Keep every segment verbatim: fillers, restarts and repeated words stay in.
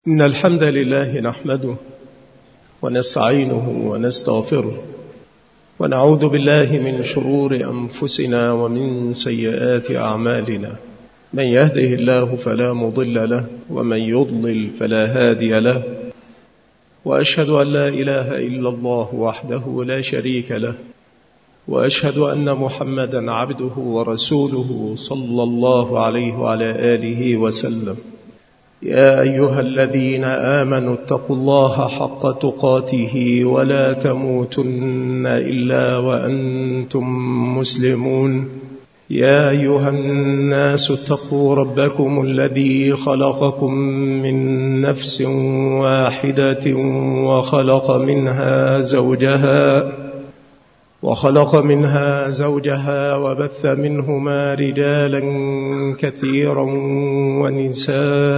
إن الحمد لله نحمده ونستعينه ونستغفره ونعوذ بالله من شرور أنفسنا ومن سيئات أعمالنا. من يهده الله فلا مضل له ومن يضلل فلا هادي له، وأشهد أن لا إله إلا الله وحده لا شريك له، وأشهد أن محمدا عبده ورسوله صلى الله عليه وعلى آله وسلم. يا أيها الذين آمنوا اتقوا الله حق تقاته ولا تموتن إلا وأنتم مسلمون. يا أيها الناس اتقوا ربكم الذي خلقكم من نفس واحدة وخلق منها زوجها وخلق منها زوجها وبث منهما رجالا كثيرا ونساء،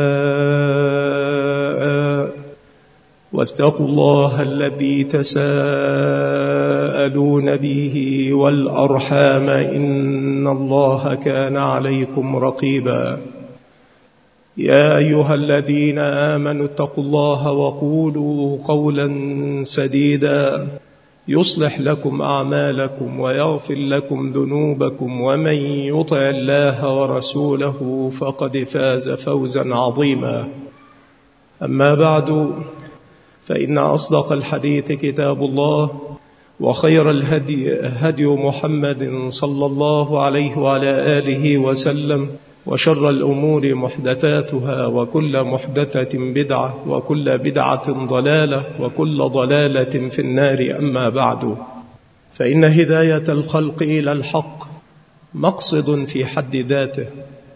واتقوا الله الذي تساءلون به والأرحام إن الله كان عليكم رقيبا. يا أيها الذين آمنوا اتقوا الله وقولوا قولا سديدا يصلح لكم أعمالكم ويغفر لكم ذنوبكم، ومن يطع الله ورسوله فقد فاز فوزا عظيما. أما بعد، فإن أصدق الحديث كتاب الله، وخير الهدي هدي محمد صلى الله عليه وعلى آله وسلم، وشر الأمور محدثاتها، وكل محدثة بدعة، وكل بدعة ضلالة، وكل ضلالة في النار. أما بعد، فإن هداية الخلق إلى الحق مقصد في حد ذاته.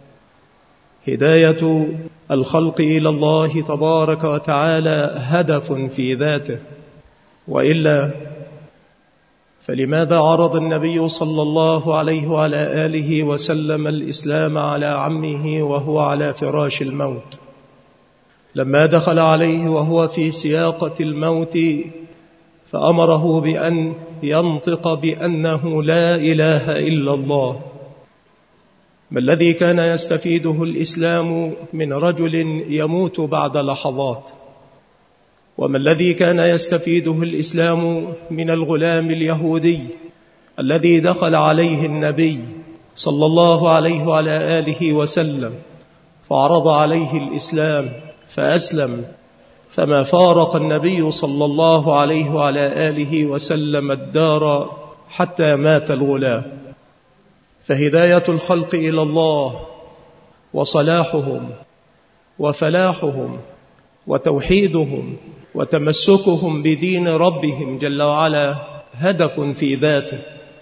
هداية الخلق إلى الله تبارك وتعالى هدف في ذاته، وإلا فلماذا عرض النبي صلى الله عليه وعلى آله وسلم الإسلام على عمه وهو على فراش الموت؟ لما دخل عليه وهو في سياقة الموت فأمره بأن ينطق بأنه لا إله إلا الله. ما الذي كان يستفيده الإسلام من رجل يموت بعد لحظات؟ وما الذي كان يستفيده الإسلام من الغلام اليهودي الذي دخل عليه النبي صلى الله عليه وعلى آله وسلم فعرض عليه الإسلام فأسلم، فما فارق النبي صلى الله عليه وعلى آله وسلم الدار حتى مات الغلام؟ فهداية الخلق إلى الله وصلاحهم وفلاحهم وتوحيدهم وتمسكهم بدين ربهم جل وعلا هدف في ذاته.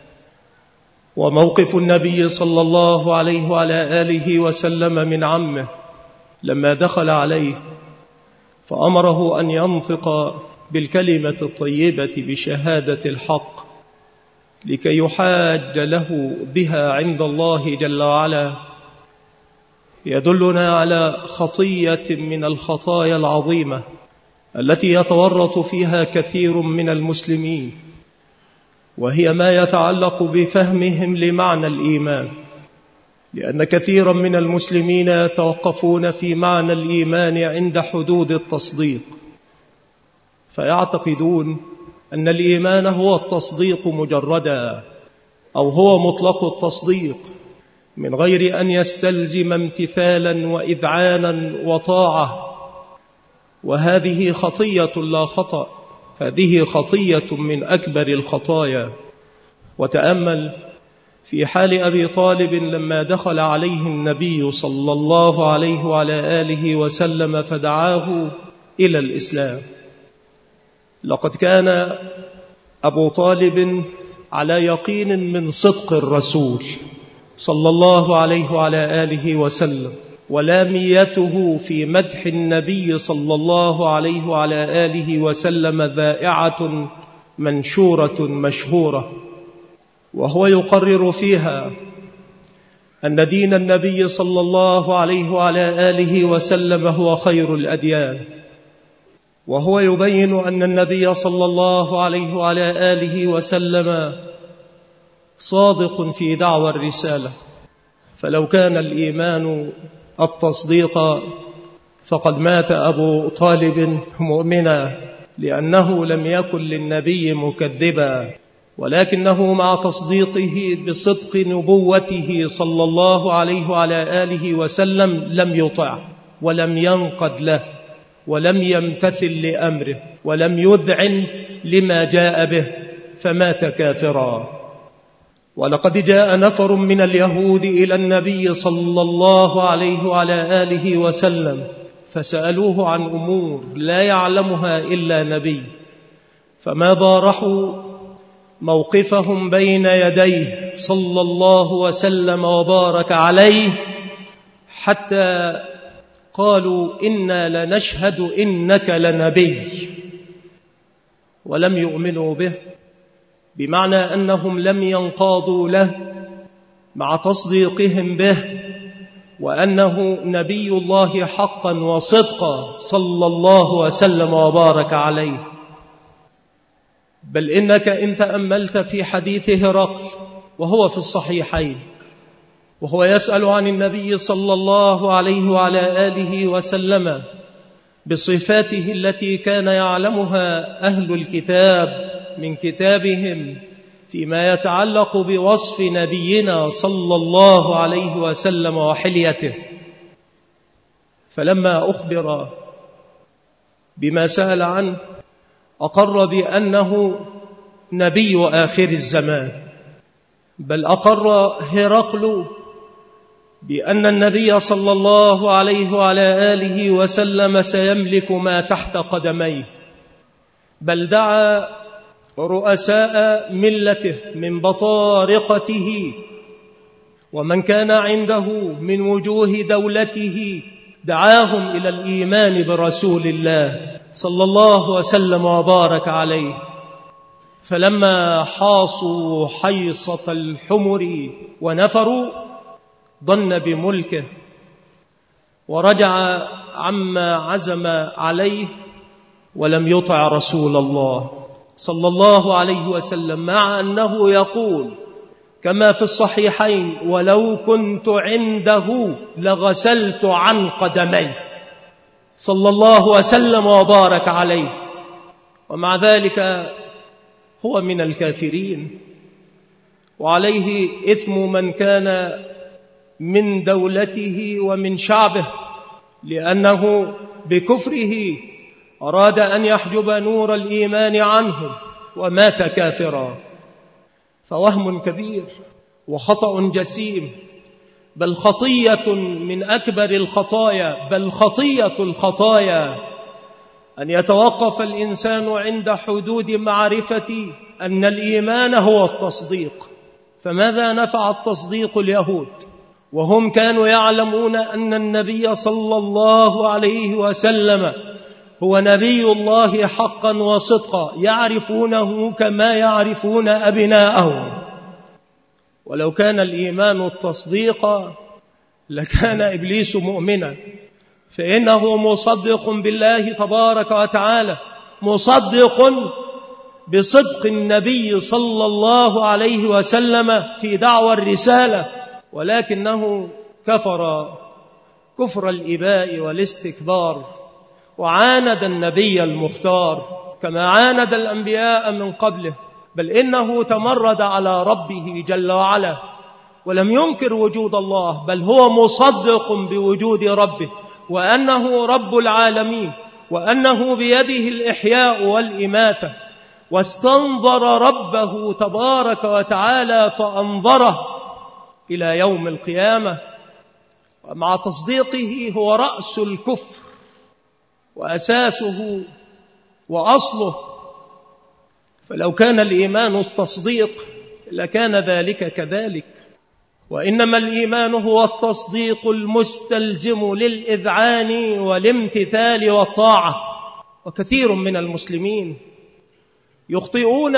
وموقف النبي صلى الله عليه وعلى آله وسلم من عمه لما دخل عليه فأمره أن ينطق بالكلمة الطيبة بشهادة الحق لكي يحاج له بها عند الله جل وعلا، يدلنا على خطية من الخطايا العظيمة التي يتورط فيها كثير من المسلمين، وهي ما يتعلق بفهمهم لمعنى الإيمان. لأن كثيرا من المسلمين يتوقفون في معنى الإيمان عند حدود التصديق، فيعتقدون أن الإيمان هو التصديق مجردا، أو هو مطلق التصديق من غير أن يستلزم امتثالا وإذعانا وطاعة. وهذه خطية لا خطأ، هذه خطية من أكبر الخطايا. وتأمل في حال أبي طالب لما دخل عليه النبي صلى الله عليه وعلى آله وسلم فدعاه إلى الإسلام. لقد كان أبو طالب على يقين من صدق الرسول صلى الله عليه وعلى آله وسلم، ولاميته في مدح النبي صلى الله عليه وعلى آله وسلم ذائعة منشورة مشهورة، وهو يقرر فيها أن دين النبي صلى الله عليه وعلى آله وسلم هو خير الأديان، وهو يبين أن النبي صلى الله عليه وعلى آله وسلم صادق في دعوى الرسالة. فلو كان الإيمان التصديق فقد مات أبو طالب مؤمنا لأنه لم يكن للنبي مكذبا، ولكنه مع تصديقه بصدق نبوته صلى الله عليه وعلى آله وسلم لم يطع ولم ينقد له ولم يمتثل لأمره ولم يذعن لما جاء به فمات كافرا. ولقد جاء نفر من اليهود إلى النبي صلى الله عليه وعلى آله وسلم فسألوه عن أمور لا يعلمها إلا نبي، فما بارحوا موقفهم بين يديه صلى الله وسلم وبارك عليه حتى قالوا إنا لنشهد إنك لنبي، ولم يؤمنوا به، بمعنى أنهم لم ينقادوا له مع تصديقهم به وأنه نبي الله حقا وصدقا صلى الله وسلم وبارك عليه. بل إنك إن تأملت في حديث هرقل وهو في الصحيحين وهو يسأل عن النبي صلى الله عليه وعلى آله وسلم بصفاته التي كان يعلمها أهل الكتاب من كتابهم فيما يتعلق بوصف نبينا صلى الله عليه وسلم وحليته، فلما أخبر بما سأل عنه أقر بأنه نبي آخر الزمان، بل أقر هرقل بأن النبي صلى الله عليه وعلى آله وسلم سيملك ما تحت قدميه، بل دعا رؤساء ملته من بطارقته ومن كان عنده من وجوه دولته دعاهم إلى الإيمان برسول الله صلى الله وسلم وبارك عليه. فلما حاصوا حيصة الحمر ونفروا ضن بملكه ورجع عما عزم عليه ولم يطع رسول الله صلى الله عليه وسلم، مع أنه يقول كما في الصحيحين ولو كنت عنده لغسلت عن قدمي صلى الله وسلم وبارك عليه، ومع ذلك هو من الكافرين وعليه إثم من كان من دولته ومن شعبه، لأنه بكفره أراد أن يحجب نور الإيمان عنهم ومات كافرا. فوهم كبير وخطأ جسيم، بل خطية من أكبر الخطايا، بل خطية الخطايا أن يتوقف الإنسان عند حدود معرفة أن الإيمان هو التصديق. فماذا نفع التصديق اليهود وهم كانوا يعلمون أن النبي صلى الله عليه وسلم هو نبي الله حقا وصدقا، يعرفونه كما يعرفون أبناءهم. ولو كان الإيمان التصديق لكان إبليس مؤمنا، فإنه مصدق بالله تبارك وتعالى، مصدق بصدق النبي صلى الله عليه وسلم في دعوى الرسالة، ولكنه كفر كفر الإباء والاستكبار وعاند النبي المختار كما عاند الأنبياء من قبله، بل إنه تمرد على ربه جل وعلا ولم ينكر وجود الله، بل هو مصدق بوجود ربه وأنه رب العالمين وأنه بيده الإحياء والإماتة، واستنظر ربه تبارك وتعالى فأنظره إلى يوم القيامة. ومع تصديقه هو رأس الكفر وأساسه وأصله. فلو كان الإيمان التصديق لكان ذلك كذلك، وإنما الإيمان هو التصديق المستلزم للإذعان والامتثال والطاعة. وكثير من المسلمين يخطئون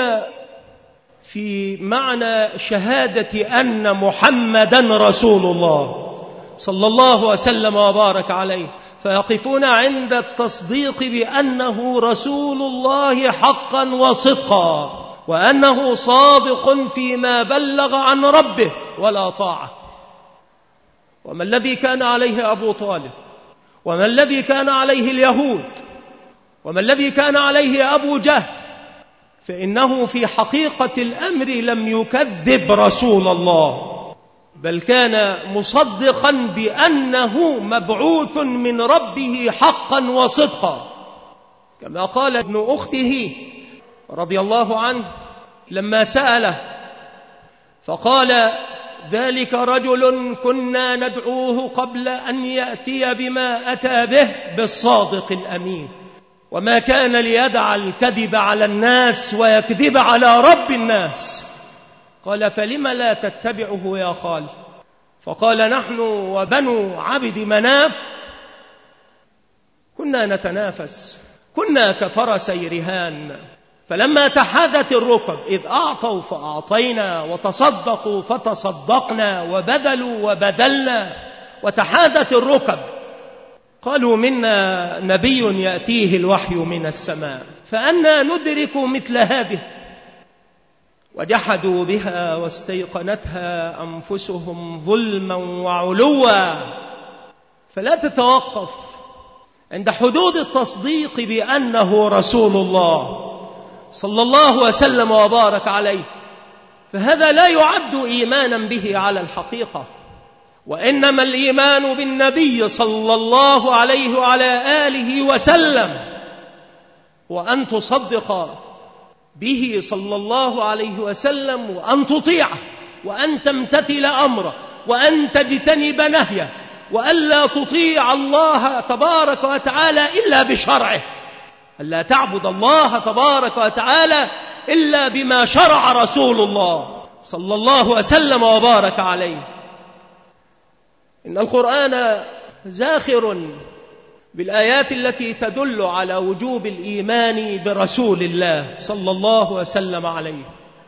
في معنى شهادة أن محمدا رسول الله صلى الله وسلم وبارك عليه، فيقفون عند التصديق بأنه رسول الله حقا وصدقا، وأنه صادق فيما بلغ عن ربه ولا طاعة. وما الذي كان عليه أبو طالب وما الذي كان عليه اليهود وما الذي كان عليه أبو جهل، فإنه في حقيقة الأمر لم يكذب رسول الله، بل كان مصدقا بأنه مبعوث من ربه حقا وصدقا، كما قال ابن أخته رضي الله عنه لما سأله فقال: ذلك رجل كنا ندعوه قبل أن يأتي بما أتى به بالصادق الأمين، وما كان ليدع الكذب على الناس ويكذب على رب الناس. قال: فلم لا تتبعه يا خال؟ فقال: نحن وبنو عبد مناف كنا نتنافس، كنا كفرسي رهان، فلما تحادت الركب إذ أعطوا فأعطينا وتصدقوا فتصدقنا وبذلوا وبذلنا وتحادت الركب قالوا: منا نبي يأتيه الوحي من السماء فأنا ندرك مثل هذه، وجحدوا بها واستيقنتها أنفسهم ظلما وعلوا. فلا تتوقف عند حدود التصديق بأنه رسول الله صلى الله وسلم وبارك عليه، فهذا لا يعد إيمانا به على الحقيقة، وإنما الإيمان بالنبي صلى الله عليه وعلى آله وسلم وأن تصدق به صلى الله عليه وسلم، وأن تطيعه، وأن تمتثل أمره، وأن تجتنب نهيه، وألا تطيع الله تبارك وتعالى إلا بشرعه، ألا تعبد الله تبارك وتعالى إلا بما شرع رسول الله صلى الله وسلم وبارك عليه. إن القرآن زاخر بالآيات التي تدل على وجوب الإيمان برسول الله صلى الله وسلم عليه،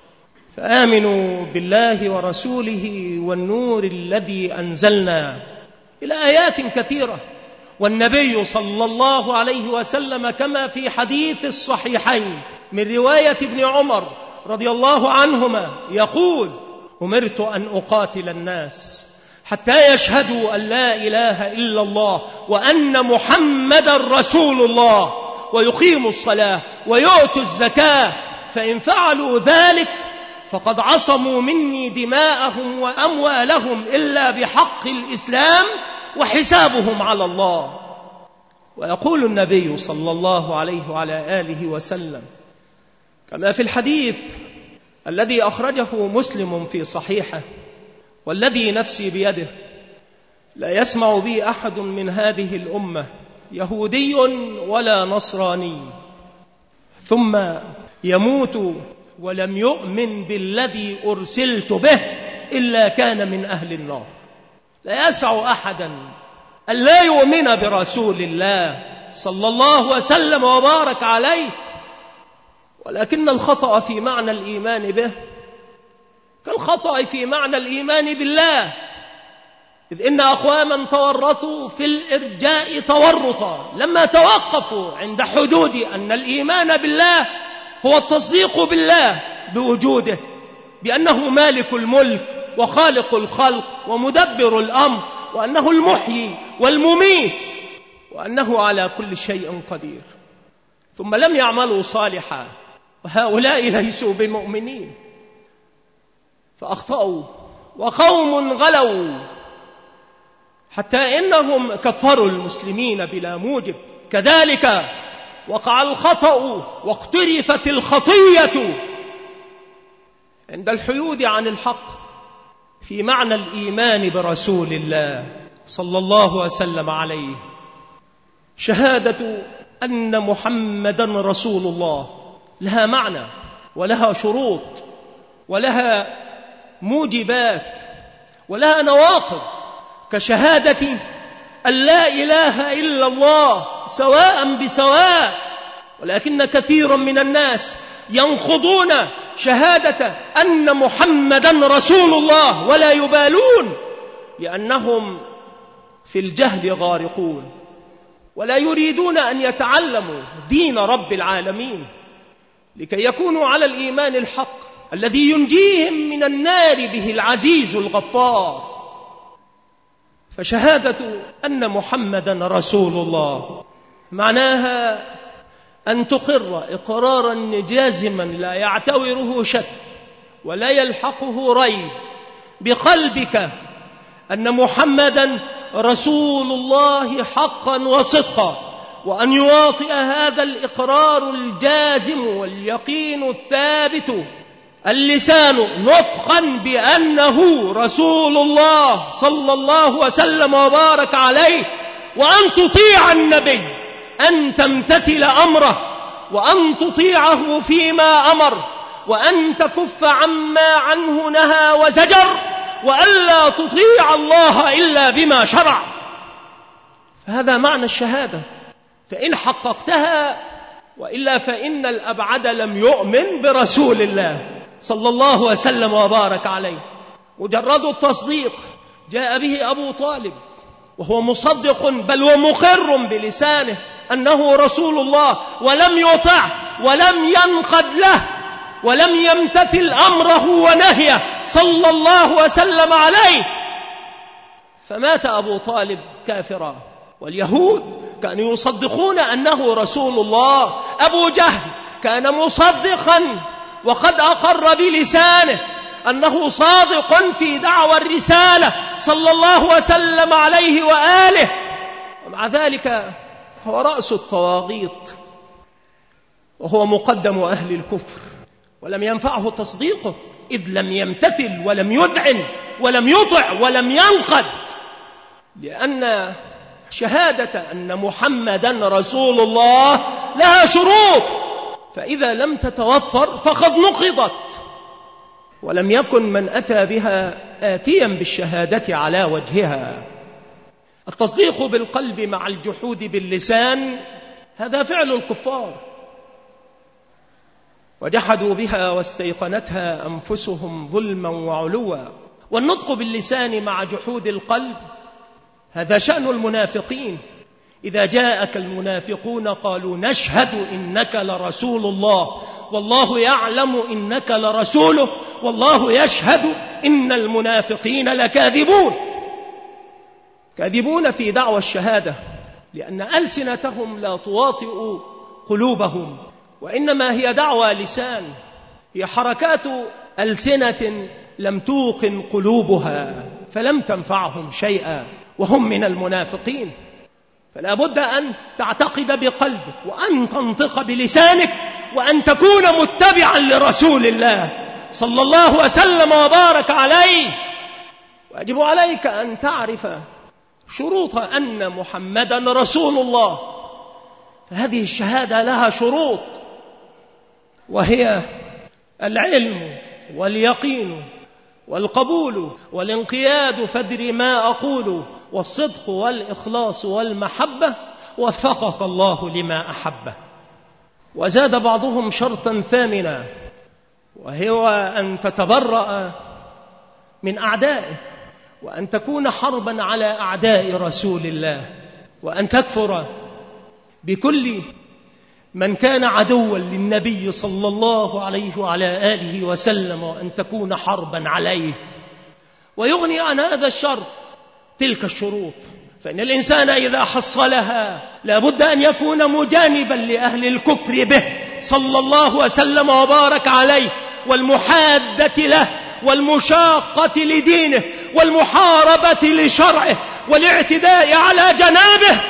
فآمنوا بالله ورسوله والنور الذي أنزلنا، إلى آيات كثيرة. والنبي صلى الله عليه وسلم كما في حديث الصحيحين من رواية ابن عمر رضي الله عنهما يقول: أمرت أن أقاتل الناس حتى يشهدوا أن لا إله إلا الله وأن محمدا رسول الله ويقيموا الصلاة ويؤتوا الزكاة، فإن فعلوا ذلك فقد عصموا مني دماءهم وأموالهم إلا بحق الإسلام وحسابهم على الله. ويقول النبي صلى الله عليه وعلى آله وسلم كما في الحديث الذي أخرجه مسلم في صحيحه: والذي نفسي بيده لا يسمع بي أحد من هذه الأمة يهودي ولا نصراني ثم يموت ولم يؤمن بالذي أرسلت به إلا كان من أهل النار. لا يسع أحدا أن لا يؤمن برسول الله صلى الله وسلم وبارك عليه، ولكن الخطأ في معنى الإيمان به كالخطأ في معنى الإيمان بالله، إذ إن أقواما تورطوا في الإرجاء تورطا لما توقفوا عند حدود أن الإيمان بالله هو التصديق بالله بوجوده، بأنه مالك الملك وخالق الخلق ومدبر الأمر، وأنه المحيي والمميت، وأنه على كل شيء قدير، ثم لم يعملوا صالحا، وهؤلاء ليسوا بمؤمنين، فأخطأوا وقوم غلوا حتى إنهم كفروا المسلمين بلا موجب. كذلك وقع الخطأ واقترفت الخطية عند الحيود عن الحق في معنى الإيمان برسول الله صلى الله وسلم عليه. شهادة أن محمدا رسول الله لها معنى ولها شروط ولها موجبات ولها نواقض، كشهادة أن لا إله إلا الله سواء بسواء، ولكن كثيرا من الناس ينخضون شهادة أن محمدا رسول الله ولا يبالون، لأنهم في الجهل غارقون ولا يريدون أن يتعلموا دين رب العالمين لكي يكونوا على الإيمان الحق الذي ينجيهم من النار به العزيز الغفار. فشهادة أن محمدا رسول الله معناها أن تقر إقرارا جازما لا يعتوره شك ولا يلحقه ريب بقلبك أن محمدا رسول الله حقا وصدقا، وأن يواطئ هذا الإقرار الجازم واليقين الثابت اللسان نطقا بأنه رسول الله صلى الله وسلم وبارك عليه، وأن تطيع النبي، أن تمتثل أمره، وأن تطيعه فيما أمر، وأن تكف عما عنه نهى وزجر، وألا تطيع الله إلا بما شرع. فهذا معنى الشهادة، فإن حققتها وإلا فإن الأبعد لم يؤمن برسول الله صلى الله وسلم وبارك عليه. مجرد التصديق جاء به أبو طالب وهو مصدق بل ومقر بلسانه أنه رسول الله، ولم يطع ولم ينقد له ولم يمتثل أمره ونهيه صلى الله وسلم عليه، فمات أبو طالب كافرا. واليهود كانوا يصدقون أنه رسول الله. أبو جهل كان مصدقا وقد أقر بلسانه أنه صادق في دعوى الرسالة صلى الله وسلم عليه وآله، ومع ذلك هو رأس الطواغيت وهو مقدم أهل الكفر، ولم ينفعه تصديقه إذ لم يمتثل ولم يذعن ولم يطع ولم ينقد، لأن شهادة أن محمدا رسول الله لها شروط، فإذا لم تتوفر فقد نقضت، ولم يكن من أتى بها آتيا بالشهادة على وجهها. التصديق بالقلب مع الجحود باللسان هذا فعل الكفار، وجحدوا بها واستيقنتها أنفسهم ظلما وعلوا. والنطق باللسان مع جحود القلب هذا شأن المنافقين. إذا جاءك المنافقون قالوا نشهد إنك لرسول الله والله يعلم إنك لرسوله والله يشهد إن المنافقين لكاذبون. كاذبون في دعوى الشهادة، لأن ألسنتهم لا تواطئ قلوبهم، وإنما هي دعوى لسان، هي حركات ألسنة لم توقن قلوبها فلم تنفعهم شيئا، وهم من المنافقين. فلا بد أن تعتقد بقلبك، وأن تنطق بلسانك، وأن تكون متبعا لرسول الله صلى الله وسلم وبارك عليه. ويجب عليك أن تعرف شروط أن محمدا رسول الله. فهذه الشهادة لها شروط، وهي العلم واليقين والقبول والانقياد فادر ما أقول والصدق والإخلاص والمحبة وفقك الله لما أحبه. وزاد بعضهم شرطا ثامنا، وهو أن تتبرأ من أعدائه، وأن تكون حربا على أعداء رسول الله، وأن تكفر بكل من كان عدوا للنبي صلى الله عليه وعلى آله وسلم، وأن تكون حربا عليه. ويغني عن هذا الشرط تلك الشروط، فإن الإنسان إذا حصلها لابد أن يكون مجانبا لأهل الكفر به صلى الله وسلم وبارك عليه، والمحادة له والمشاقة لدينه والمحاربة لشرعه والاعتداء على جنابه،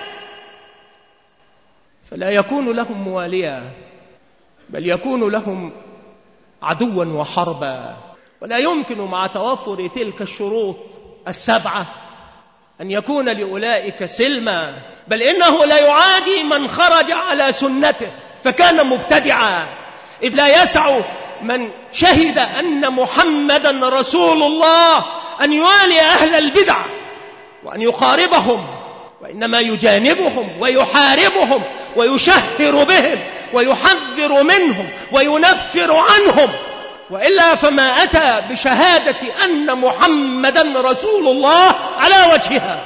فلا يكون لهم مواليا بل يكون لهم عدوا وحربا. ولا يمكن مع توفر تلك الشروط السبعة أن يكون لأولئك سلما، بل إنه لا يعادي من خرج على سنته فكان مبتدعا، إذ لا يسع من شهد أن محمدا رسول الله أن يوالي أهل البدع وأن يقاربهم، وإنما يجانبهم ويحاربهم ويشهر بهم ويحذر منهم وينفر عنهم، وإلا فما أتى بشهادة أن محمدا رسول الله على وجهها.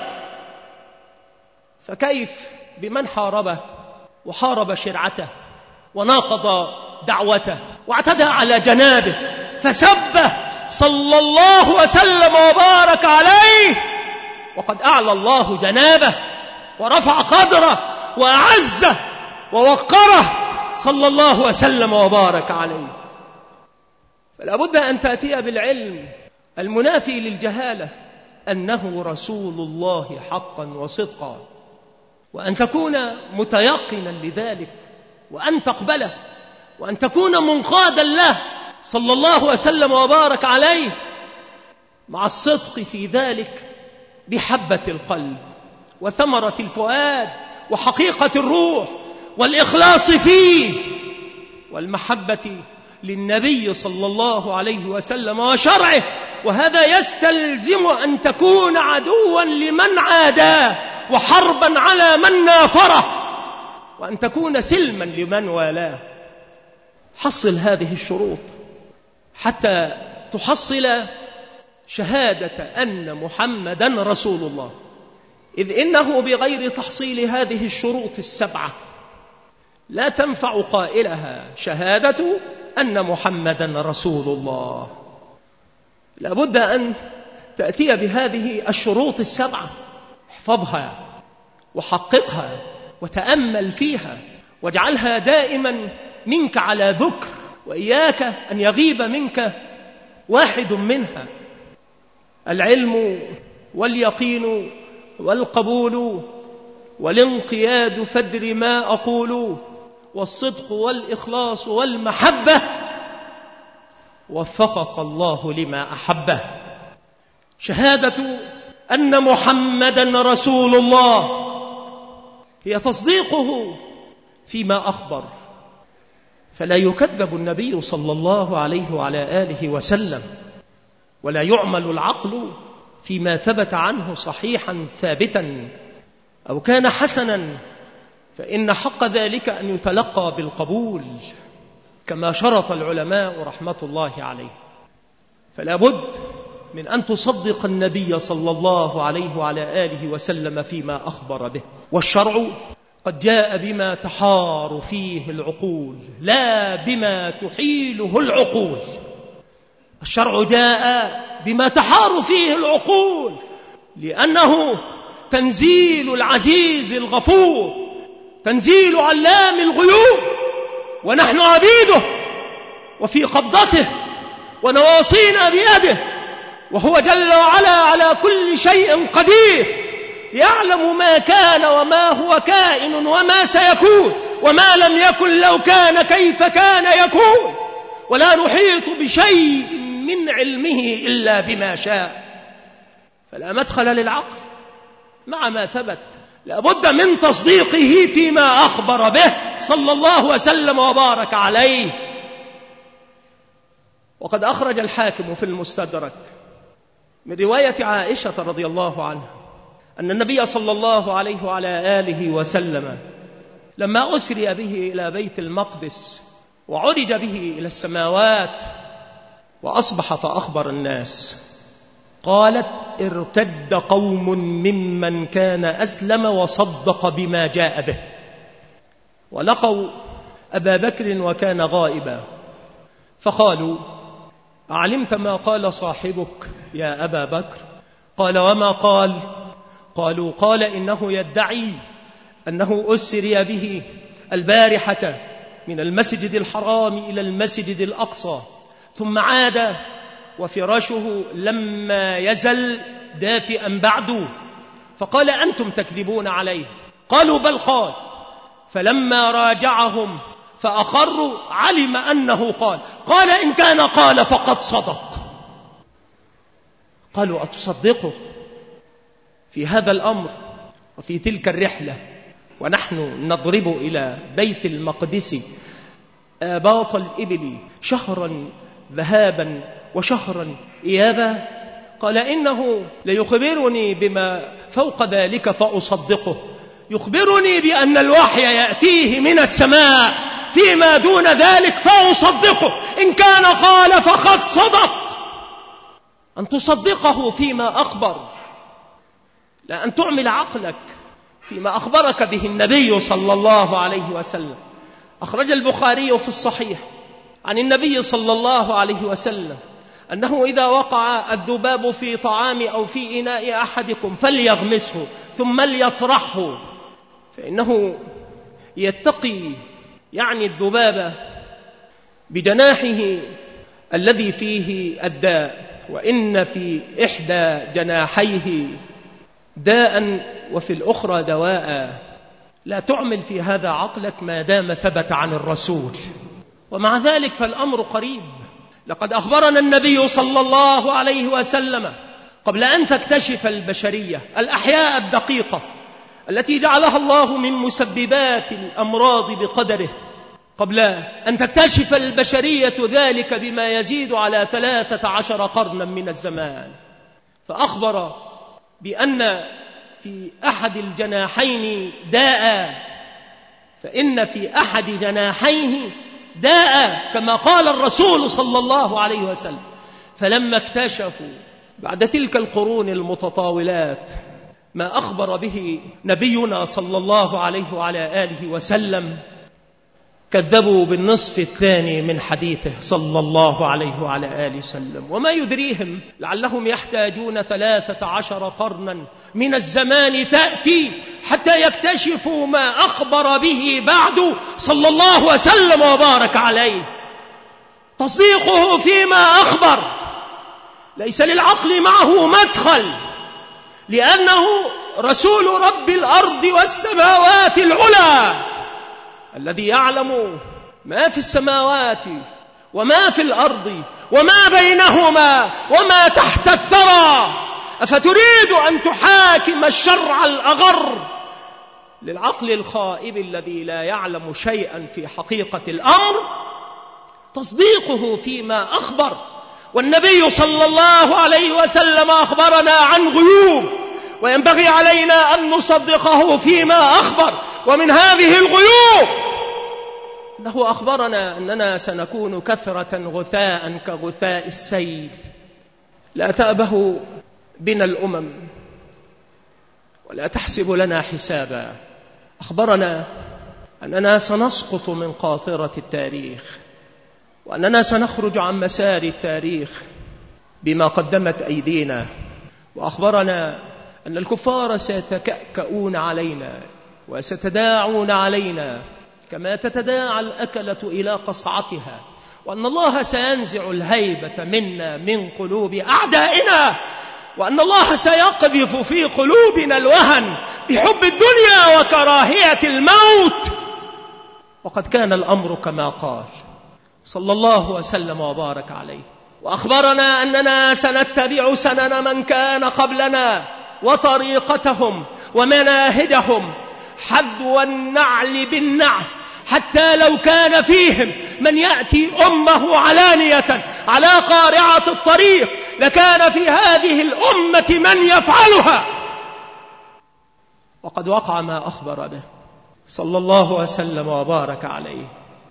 فكيف بمن حاربه وحارب شرعته وناقض دعوته واعتدى على جنابه فسبه صلى الله وسلم وبارك عليه وقد أعلى الله جنابه ورفع قدره وأعزه ووقره صلى الله وسلم وبارك عليه. فلا بد أن تأتي بالعلم المنافي للجهالة أنه رسول الله حقا وصدقا، وأن تكون متيقنا لذلك، وأن تقبله، وأن تكون منقادا له صلى الله وسلم وبارك عليه، مع الصدق في ذلك بحبة القلب وثمرة الفؤاد وحقيقة الروح والإخلاص فيه والمحبة للنبي صلى الله عليه وسلم وشرعه. وهذا يستلزم أن تكون عدوا لمن عاداه وحربا على من نافره، وأن تكون سلما لمن والاه. حصل هذه الشروط حتى تحصل شهادة أن محمدا رسول الله، إذ إنه بغير تحصيل هذه الشروط السبعة لا تنفع قائلها شهادة أن محمدا رسول الله. لابد أن تأتي بهذه الشروط السبعة، احفظها وحققها وتأمل فيها واجعلها دائما منك على ذكر، وإياك أن يغيب منك واحد منها. العلم واليقين والقبول والانقياد فدر ما أقول، والصدق والإخلاص والمحبة، وفقك الله لما أحبه. شهادة أن محمدا رسول الله هي تصديقه فيما أخبر، فلا يكذب النبي صلى الله عليه وعلى آله وسلم، ولا يعمل العقل فيما ثبت عنه صحيحا ثابتا أو كان حسنا، فإن حق ذلك أن يتلقى بالقبول كما شرط العلماء رحمة الله عليه. فلا بد من أن تصدق النبي صلى الله عليه وعلى آله وسلم فيما أخبر به. والشرع قد جاء بما تحار فيه العقول لا بما تحيله العقول. الشرع جاء بما تحار فيه العقول لأنه تنزيل العزيز الغفور، تنزيل علام الغيوب، ونحن عبيده وفي قبضته ونواصينا بيده، وهو جل وعلا على كل شيء قدير، يعلم ما كان وما هو كائن وما سيكون، وما لم يكن لو كان كيف كان يكون، ولا نحيط بشيء من علمه إلا بما شاء. فلا مدخل للعقل مع ما ثبت، لابد من تصديقه فيما أخبر به صلى الله وسلم وبارك عليه. وقد أخرج الحاكم في المستدرك من رواية عائشة رضي الله عنها أن النبي صلى الله عليه وعلى آله وسلم لما أسري به إلى بيت المقدس وعرج به إلى السماوات وأصبح فأخبر الناس، قالت: ارتد قوم ممن كان أسلم وصدق بما جاء به، ولقوا أبا بكر وكان غائبا، فقالوا: أعلمت ما قال صاحبك يا أبا بكر؟ قال: وما قال؟ قالوا: قال إنه يدعي أنه أسري به البارحة من المسجد الحرام إلى المسجد الأقصى، ثم عاد وفراشه لما يزل دافئا بعد، فقال: أنتم تكذبون عليه. قالوا: بل قال. فلما راجعهم فأخروا علم أنه قال. قال: إن كان قال فقد صدق. قالوا: أتصدقه في هذا الأمر وفي تلك الرحلة ونحن نضرب إلى بيت المقدس آباط الإبل شهرا ذهابا وشهرا إيابا؟ قال: إنه ليخبرني بما فوق ذلك فأصدقه، يخبرني بأن الوحي يأتيه من السماء فيما دون ذلك فأصدقه، إن كان قال فقد صدق. أن تصدقه فيما أخبر، لا أن تعمل عقلك فيما أخبرك به النبي صلى الله عليه وسلم. أخرج البخاري في الصحيح عن النبي صلى الله عليه وسلم أنه إذا وقع الذباب في طعام أو في إناء أحدكم فليغمسه ثم ليطرحه، فإنه يتقي يعني الذباب بجناحه الذي فيه الداء، وإن في إحدى جناحيه داء وفي الأخرى دواء. لا تعمل في هذا عقلك ما دام ثبت عن الرسول. ومع ذلك فالأمر قريب. لقد أخبرنا النبي صلى الله عليه وسلم قبل أن تكتشف البشرية الأحياء الدقيقة التي جعلها الله من مسببات الأمراض بقدره، قبل أن تكتشف البشرية ذلك بما يزيد على ثلاثة عشر قرنا من الزمان، فأخبر بأن في أحد الجناحين داء، فإن في أحد جناحيه داء كما قال الرسول صلى الله عليه وسلم. فلما اكتشفوا بعد تلك القرون المتطاولات ما أخبر به نبينا صلى الله عليه وعلى آله وسلم، كذبوا بالنصف الثاني من حديثه صلى الله عليه وعلى آله وسلم. وما يدريهم لعلهم يحتاجون ثلاثة عشر قرنا من الزمان تأتي حتى يكتشفوا ما أخبر به بعد صلى الله وسلم وبارك عليه. تصديقه فيما أخبر ليس للعقل معه مدخل، لأنه رسول رب الأرض والسماوات العلى الذي يعلم ما في السماوات وما في الأرض وما بينهما وما تحت الثرى. أفتريد أن تحاكم الشرع الأغر للعقل الخائب الذي لا يعلم شيئا في حقيقة الأمر؟ تصديقه فيما أخبر. والنبي صلى الله عليه وسلم أخبرنا عن غيوب، وينبغي علينا أن نصدقه فيما أخبر. ومن هذه الغيوب أنه أخبرنا أننا سنكون كثرة غثاء كغثاء السيل، لا تأبه بنا الأمم ولا تحسب لنا حسابا. أخبرنا أننا سنسقط من قاطرة التاريخ، وأننا سنخرج عن مسار التاريخ بما قدمت أيدينا. وأخبرنا أن الكفار سيتكأكؤون علينا وستداعون علينا كما تتداعى الأكلة إلى قصعتها، وأن الله سينزع الهيبة منا من قلوب أعدائنا، وأن الله سيقذف في قلوبنا الوهن بحب الدنيا وكراهية الموت. وقد كان الأمر كما قال صلى الله وسلم وبارك عليه. وأخبرنا أننا سنتبع سنن من كان قبلنا وطريقتهم ومناهجهم حذو النعل بالنعل، حتى لو كان فيهم من يأتي أمه علانية على قارعة الطريق لكان في هذه الأمة من يفعلها. وقد وقع ما أخبر به صلى الله وسلم وبارك عليه.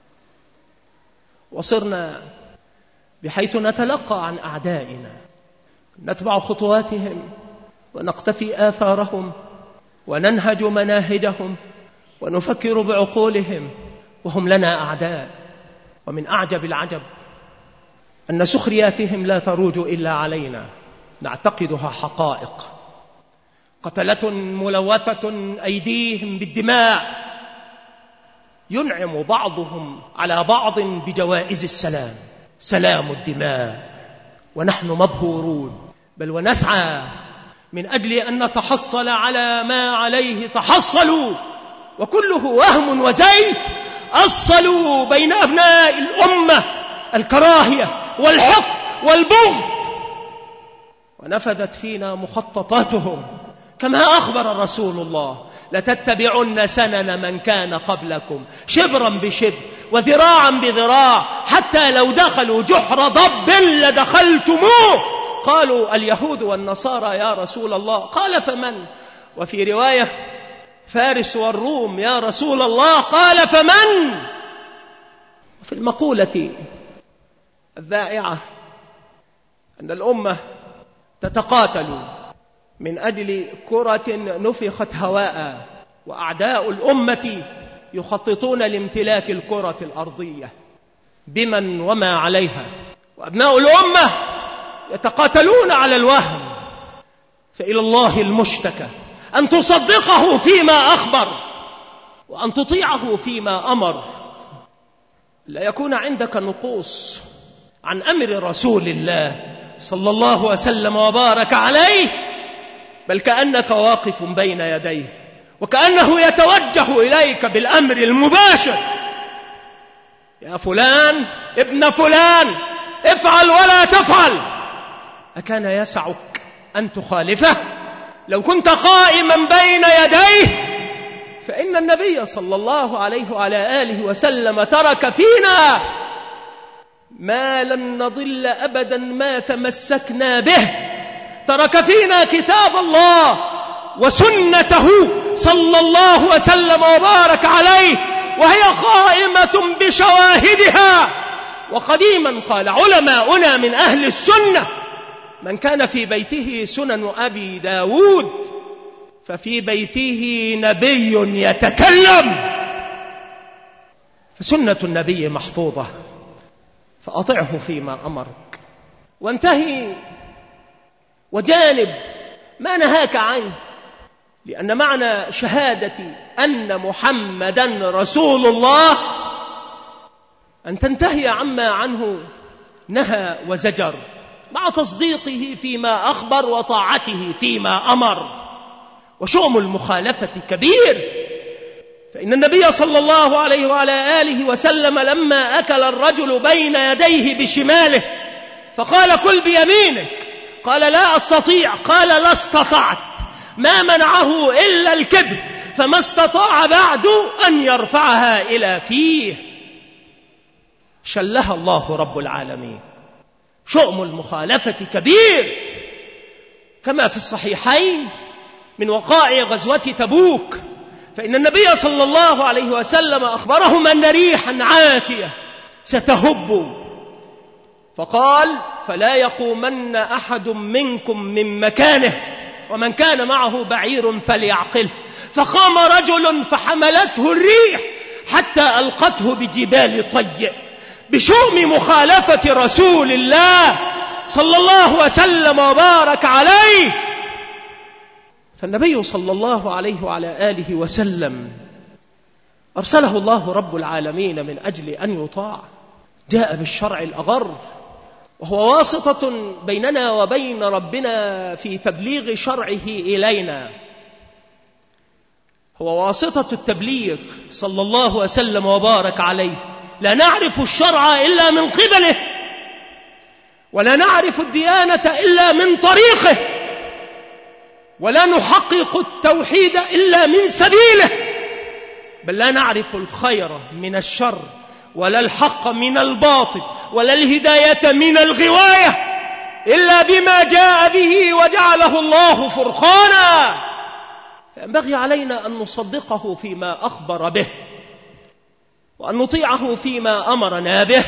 وصرنا بحيث نتلقى عن أعدائنا، نتبع خطواتهم ونقتفي آثارهم وننهج مناهجهم ونفكر بعقولهم، وهم لنا أعداء. ومن أعجب العجب أن سخرياتهم لا تروج إلا علينا، نعتقدها حقائق. قتلة ملوثة أيديهم بالدماء، ينعم بعضهم على بعض بجوائز السلام، سلام الدماء، ونحن مبهورون، بل ونسعى من أجل أن نتحصل على ما عليه تحصلوا، وكله وهم وزيف. أصلوا بين أبناء الأمة الكراهية والحقد والبغض، ونفذت فينا مخططاتهم كما أخبر رسول الله: لتتبعن سنن من كان قبلكم شبرا بشبر وذراعا بذراع حتى لو دخلوا جحر ضب لدخلتموه. قالوا: اليهود والنصارى يا رسول الله. قال: فمن؟ وفي رواية: فارس والروم يا رسول الله. قال: فمن؟ في المقولة الذائعة أن الأمة تتقاتل من أجل كرة نفخت هواء، وأعداء الأمة يخططون لامتلاك الكرة الأرضية بمن وما عليها، وأبناء الأمة يتقاتلون على الوهم، فإلى الله المشتكى أن تصدقه فيما أخبر وأن تطيعه فيما أمر، لا يكون عندك نقوص عن أمر رسول الله صلى الله وسلم وبارك عليه، بل كأنك واقف بين يديه وكأنه يتوجه إليك بالأمر المباشر: يا فلان ابن فلان افعل ولا تفعل. أكان يسعك أن تخالفه؟ لو كنت قائما بين يديه، فإن النبي صلى الله عليه وعلى آله وسلم ترك فينا ما لن نضل أبدا ما تمسكنا به. ترك فينا كتاب الله وسنته صلى الله وسلم وبارك عليه، وهي قائمة بشواهدها. وقديما قال علماؤنا من أهل السنة: من كان في بيته سنن أبي داود ففي بيته نبي يتكلم. فسنة النبي محفوظة، فأطعه فيما أمرك وانتهي وجانب ما نهاك عنه، لأن معنى شهادة أن محمدا رسول الله أن تنتهي عما عنه نهى وزجر، مع تصديقه فيما أخبر وطاعته فيما أمر. وشؤم المخالفة كبير، فإن النبي صلى الله عليه وعلى آله وسلم لما أكل الرجل بين يديه بشماله فقال: كل بيمينك. قال: لا أستطيع. قال: لا استطعت. ما منعه إلا الكبر، فما استطاع بعد أن يرفعها إلى فيه. شلها الله رب العالمين. شؤم المخالفة كبير، كما في الصحيحين من وقائع غزوة تبوك، فإن النبي صلى الله عليه وسلم أخبرهم أن ريحا عاتية ستهب، فقال: فلا يقومن أحد منكم من مكانه، ومن كان معه بعير فليعقله. فقام رجل فحملته الريح حتى ألقته بجبال طي، بشؤم مخالفة رسول الله صلى الله وسلم وبارك عليه. فالنبي صلى الله عليه وعلى آله وسلم أرسله الله رب العالمين من أجل أن يطاع، جاء بالشرع الأغر، وهو واسطة بيننا وبين ربنا في تبليغ شرعه إلينا. هو واسطة التبليغ صلى الله وسلم وبارك عليه. لا نعرف الشرع إلا من قبله، ولا نعرف الديانة إلا من طريقه، ولا نحقق التوحيد إلا من سبيله، بل لا نعرف الخير من الشر، ولا الحق من الباطل، ولا الهداية من الغواية، إلا بما جاء به وجعله الله فرقانا. فينبغي علينا أن نصدقه فيما أخبر به، وأن نطيعه فيما أمرنا به،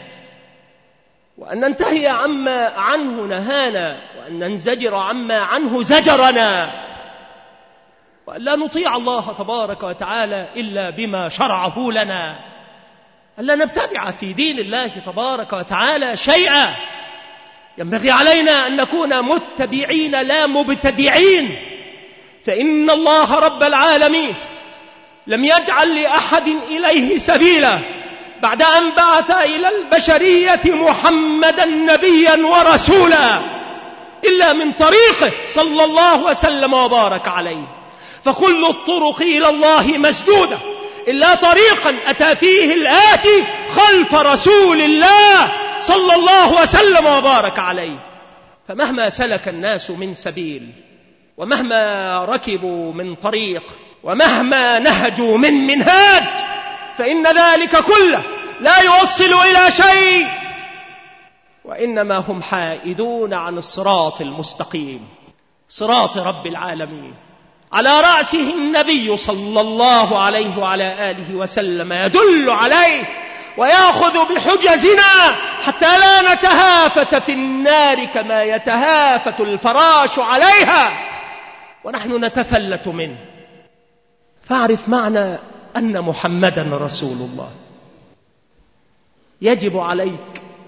وأن ننتهي عما عنه نهانا، وأن ننزجر عما عنه زجرنا، وأن لا نطيع الله تبارك وتعالى إلا بما شرعه لنا، ألا نبتدع في دين الله تبارك وتعالى شيئا. ينبغي علينا أن نكون متبعين لا مبتدعين، فإن الله رب العالمين لم يجعل لأحد إليه سبيلا بعد أن بعث إلى البشرية محمدا نبيا ورسولا إلا من طريقه صلى الله وسلم وبارك عليه. فكل الطرق إلى الله مسدودة إلا طريقا أتى فيه الآتي خلف رسول الله صلى الله وسلم وبارك عليه. فمهما سلك الناس من سبيل، ومهما ركبوا من طريق، ومهما نهجوا من منهاج، فإن ذلك كله لا يوصل إلى شيء، وإنما هم حائدون عن الصراط المستقيم، صراط رب العالمين، على رأسه النبي صلى الله عليه وعلى آله وسلم يدل عليه ويأخذ بحجزنا حتى لا نتهافت في النار كما يتهافت الفراش عليها ونحن نتفلت منه. فاعرف معنى أن محمدا رسول الله. يجب عليك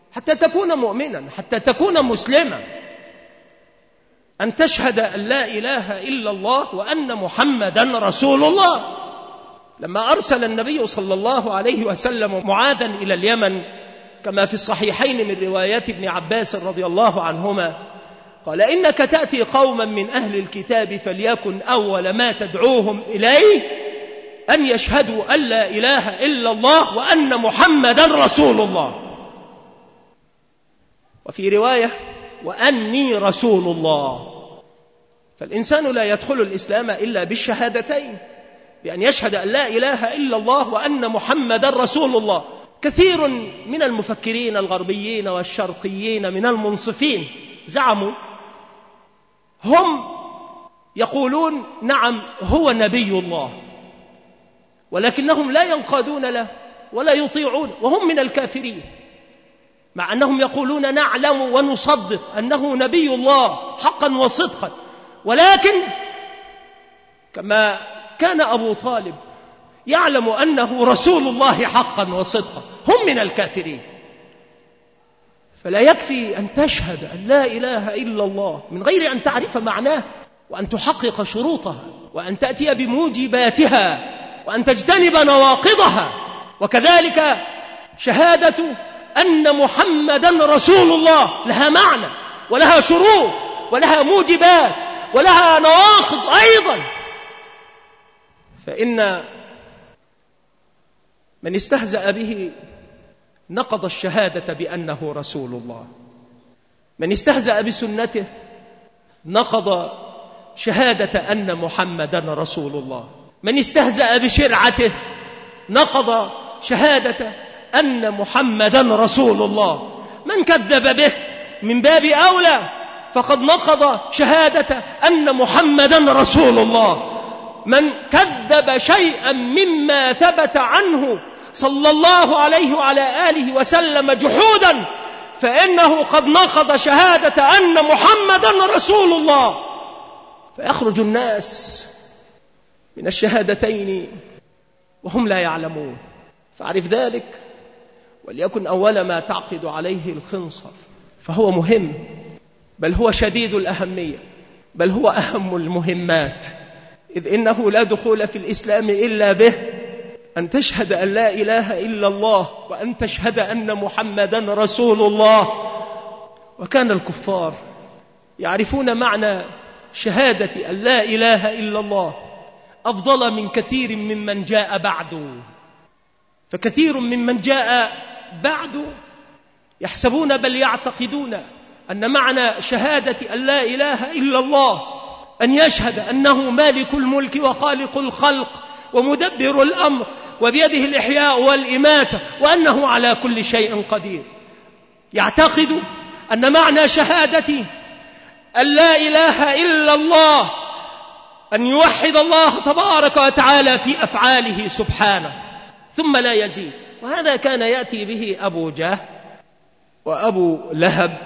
حتى تكون مؤمنا، حتى تكون مسلما، أن تشهد أن لا إله إلا الله وأن محمدا رسول الله. لما أرسل النبي صلى الله عليه وسلم معاذا إلى اليمن كما في الصحيحين من روايات ابن عباس رضي الله عنهما، قال: إنك تأتي قوما من أهل الكتاب فليكن أول ما تدعوهم إليه أن يشهدوا أن لا إله إلا الله وأن محمدا رسول الله. وفي رواية: وأني رسول الله. فالإنسان لا يدخل الإسلام إلا بالشهادتين، بأن يشهد أن لا إله إلا الله وأن محمدا رسول الله. كثير من المفكرين الغربيين والشرقيين من المنصفين زعموا، هم يقولون نعم هو نبي الله، ولكنهم لا ينقادون له ولا يطيعون، وهم من الكافرين، مع أنهم يقولون نعلم ونصدق أنه نبي الله حقا وصدقا. ولكن كما كان أبو طالب يعلم أنه رسول الله حقا وصدقا، هم من الكافرين. فلا يكفي أن تشهد أن لا إله إلا الله من غير أن تعرف معناه، وأن تحقق شروطها، وأن تأتي بموجباتها، وأن تجتنب نواقضها. وكذلك شهادة أن محمدا رسول الله لها معنى ولها شروط ولها موجبات ولها نواقض أيضا. فإن من استهزأ به نقض الشهادة بأنه رسول الله، من استهزأ بسنته نقض شهادة أن محمدا رسول الله، من استهزأ بشرعته نقض شهادة أن محمدا رسول الله. من كذب به من باب أولى فقد نقض شهادة أن محمدا رسول الله. من كذب شيئا مما ثبت عنه صلى الله عليه وعلى آله وسلم جحودا فإنه قد نقض شهادة أن محمدا رسول الله. فيخرج الناس من الشهادتين وهم لا يعلمون. فاعرف ذلك وليكن أول ما تعقد عليه الخنصر، فهو مهم، بل هو شديد الأهمية، بل هو أهم المهمات، إذ إنه لا دخول في الإسلام إلا به، أن تشهد أن لا إله إلا الله وأن تشهد أن محمدا رسول الله. وكان الكفار يعرفون معنى شهادة أن لا إله إلا الله أفضل من كثير ممن جاء بعده. فكثير ممن جاء بعد يحسبون بل يعتقدون أن معنى شهادة أن لا إله إلا الله أن يشهد أنه مالك الملك وخالق الخلق ومدبر الأمر وبيده الإحياء والإماتة وأنه على كل شيء قدير. يعتقد أن معنى شهادة أن لا إله إلا الله أن يوحد الله تبارك وتعالى في أفعاله سبحانه ثم لا يزيد. وهذا كان يأتي به أبو جهل وأبو لهب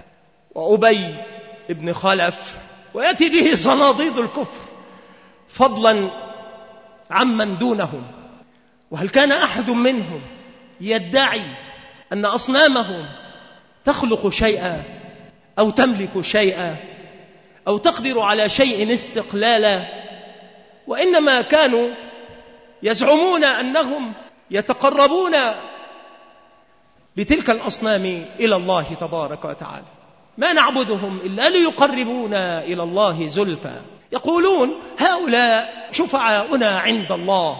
وأبي بن خلف، ويأتي به صناديد الكفر فضلا عمن دونهم. وهل كان أحد منهم يدعي أن أصنامهم تخلق شيئا أو تملك شيئا أو تقدر على شيء استقلالا؟ وإنما كانوا يزعمون أنهم يتقربون بتلك الأصنام إلى الله تبارك وتعالى، ما نعبدهم إلا ليقربونا إلى الله زلفى. يقولون هؤلاء شفعاؤنا عند الله.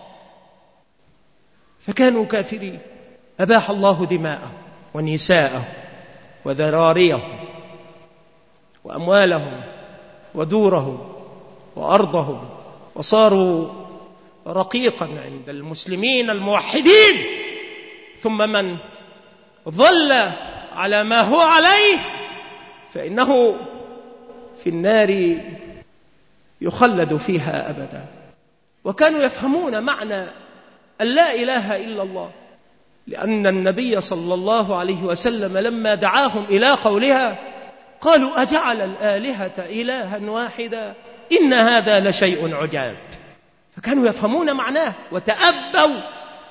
فكانوا كافرين. أباح الله دماءهم ونساءهم وذراريهم وأموالهم ودورهم وأرضهم، وصاروا رقيقا عند المسلمين الموحدين. ثم من ظل على ما هو عليه فإنه في النار يخلد فيها أبدا. وكانوا يفهمون معنى أن لا إله إلا الله، لأن النبي صلى الله عليه وسلم لما دعاهم إلى قولها قالوا أجعل الآلهة إلها واحدا إن هذا لشيء عجاب. فكانوا يفهمون معناه وتأبوا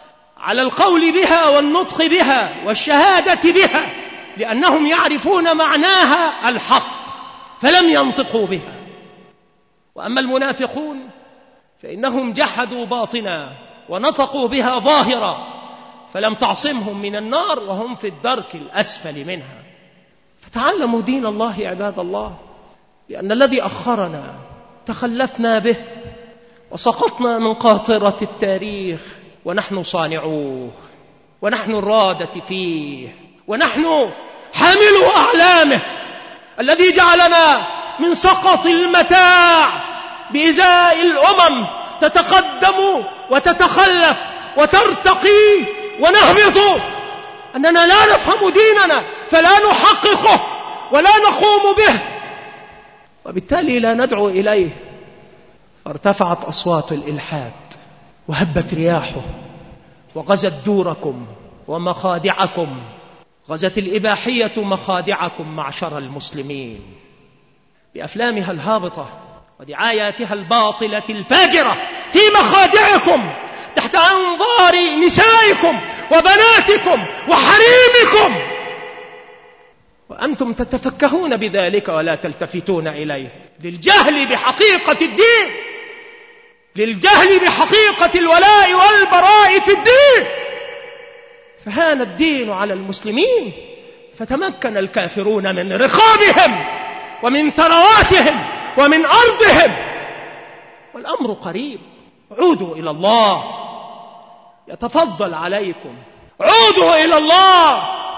على القول بها والنطق بها والشهادة بها، لأنهم يعرفون معناها الحق فلم ينطقوا بها. وأما المنافقون فإنهم جحدوا باطنا ونطقوا بها ظاهرا، فلم تعصمهم من النار وهم في الدرك الأسفل منها. فتعلموا دين الله يا عباد الله، لأن الذي أخرنا تخلفنا به وسقطنا من قاطرة التاريخ، ونحن صانعوه، ونحن الرادة فيه، ونحن حاملوا أعلامه، الذي جعلنا من سقط المتاع بإزاء الأمم تتقدم وتتخلف وترتقي ونهبط، أننا لا نفهم ديننا فلا نحققه ولا نقوم به، وبالتالي لا ندعو إليه. فارتفعت أصوات الإلحاد وهبت رياحه وغزت دوركم ومخادعكم، غزت الإباحية مخادعكم معشر المسلمين بأفلامها الهابطة ودعاياتها الباطلة الفاجرة في مخادعكم تحت أنظار نسائكم وبناتكم وحريمكم، وأنتم تتفكهون بذلك ولا تلتفتون إليه، للجهل بحقيقة الدين، للجهل بحقيقة الولاء والبراء في الدين. فهان الدين على المسلمين، فتمكن الكافرون من رقابهم ومن ثرواتهم ومن أرضهم، والأمر قريب. عودوا إلى الله يتفضل عليكم، عودوا إلى الله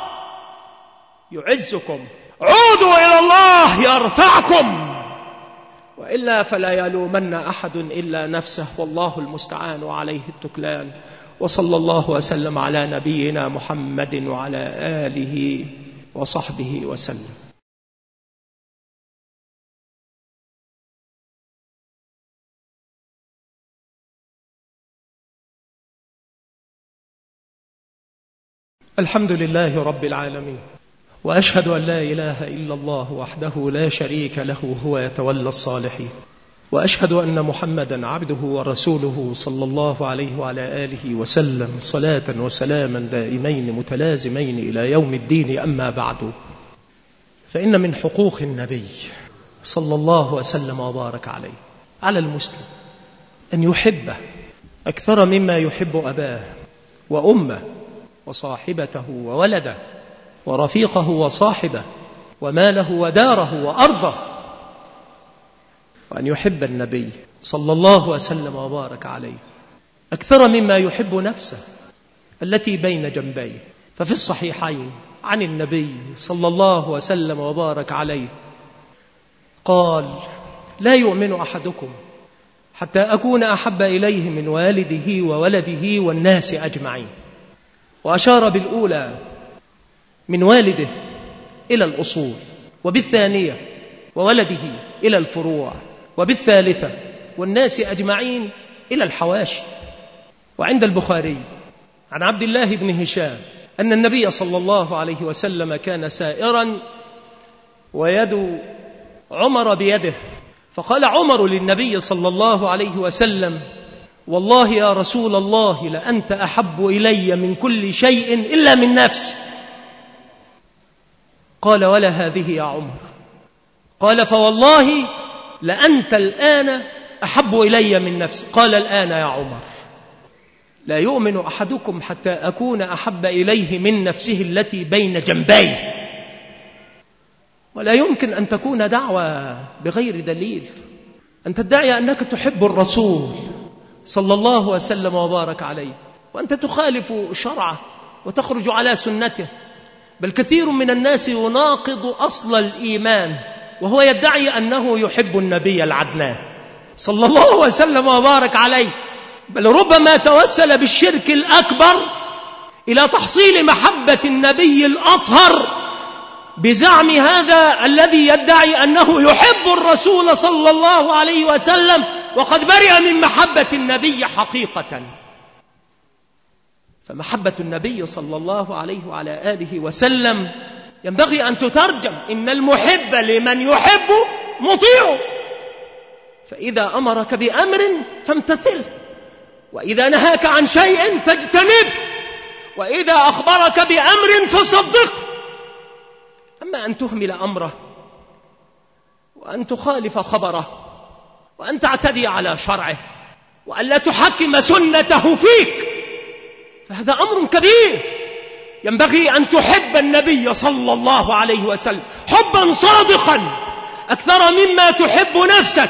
يعزكم، عودوا إلى الله يرفعكم، وإلا فلا يلومن أحد إلا نفسه، والله المستعان وعليه التكلان. وصلى الله وسلم على نبينا محمد وعلى آله وصحبه وسلم. الحمد لله رب العالمين، وأشهد أن لا إله إلا الله وحده لا شريك له هو يتولى الصالحين، وأشهد أن محمدا عبده ورسوله صلى الله عليه وعلى آله وسلم صلاة وسلاما دائمين متلازمين إلى يوم الدين. أما بعد، فإن من حقوق النبي صلى الله وسلم وبارك عليه على المسلم أن يحبه أكثر مما يحب أباه وأمه وصاحبته وولده ورفيقه وصاحبه وماله وداره وأرضه، وأن يحب النبي صلى الله وسلم وبارك عليه أكثر مما يحب نفسه التي بين جنبيه. ففي الصحيحين عن النبي صلى الله وسلم وبارك عليه قال: لا يؤمن أحدكم حتى أكون أحب إليه من والده وولده والناس أجمعين. وأشار بالأولى من والده إلى الأصول، وبالثانية وولده إلى الفروع، وبالثالثة والناس أجمعين إلى الحواشي. وعند البخاري عن عبد الله بن هشام أن النبي صلى الله عليه وسلم كان سائرا ويد عمر بيده، فقال عمر للنبي صلى الله عليه وسلم: والله يا رسول الله لأنت أحب إلي من كل شيء إلا من نفسي. قال: ولا هذه يا عمر. قال: فوالله لأنت الآن أحب إلي من نفسي. قال: الآن يا عمر. لا يؤمن أحدكم حتى أكون أحب إليه من نفسه التي بين جنبيه. ولا يمكن أن تكون دعوة بغير دليل، أن تدعي أنك تحب الرسول صلى الله وسلم وبارك عليه وأنت تخالف شرعه وتخرج على سنته. بل كثير من الناس يناقض أصل الإيمان وهو يدعي أنه يحب النبي العدنان صلى الله وسلم وبارك عليه، بل ربما توسل بالشرك الأكبر إلى تحصيل محبة النبي الأطهر بزعم هذا الذي يدعي أنه يحب الرسول صلى الله عليه وسلم وقد برئ من محبة النبي حقيقة. فمحبة النبي صلى الله عليه وعلى آله وسلم ينبغي أن تترجم: إن المحب لمن يحب مطيع، فإذا أمرك بأمر فامتثله، وإذا نهاك عن شيء فاجتنبه، وإذا أخبرك بأمر فصدقه. أما أن تهمل أمره وأن تخالف خبره وأن تعتدي على شرعه وأن لا تحكم سنته فيك، فهذا أمر كبير. ينبغي أن تحب النبي صلى الله عليه وسلم حبا صادقا أكثر مما تحب نفسك،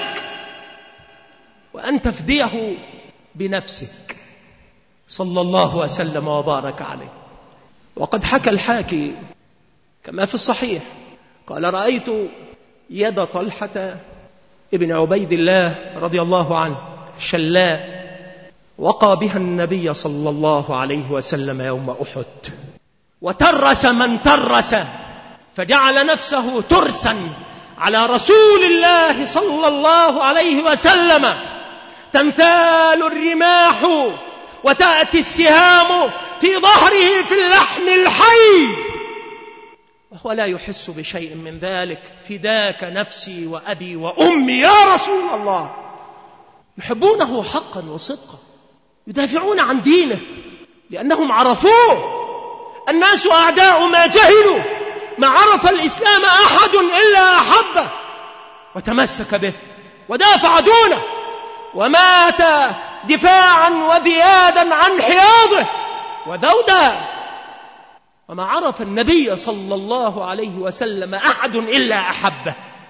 وأن تفديه بنفسك صلى الله وسلم وبارك عليه. وقد حكى الحاكي كما في الصحيح قال: رأيت يد طلحة ابن عبيد الله رضي الله عنه شلاء وقى بها النبي صلى الله عليه وسلم يوم أحد، وترس من ترس، فجعل نفسه ترسا على رسول الله صلى الله عليه وسلم. تنثال الرماح وتأتي السهام في ظهره في اللحم الحي، وهو لا يحس بشيء من ذلك. فداك نفسي وأبي وأمي يا رسول الله. يحبونه حقا وصدقا، يدافعون عن دينه لأنهم عرفوه. الناس أعداء ما جهلوا، ما عرف الإسلام أحد إلا أحبه وتمسك به ودافع دونه ومات دفاعا وذيادا عن حياضه وذودا. وما عرف النبي صلى الله عليه وسلم أحد إلا أحبه.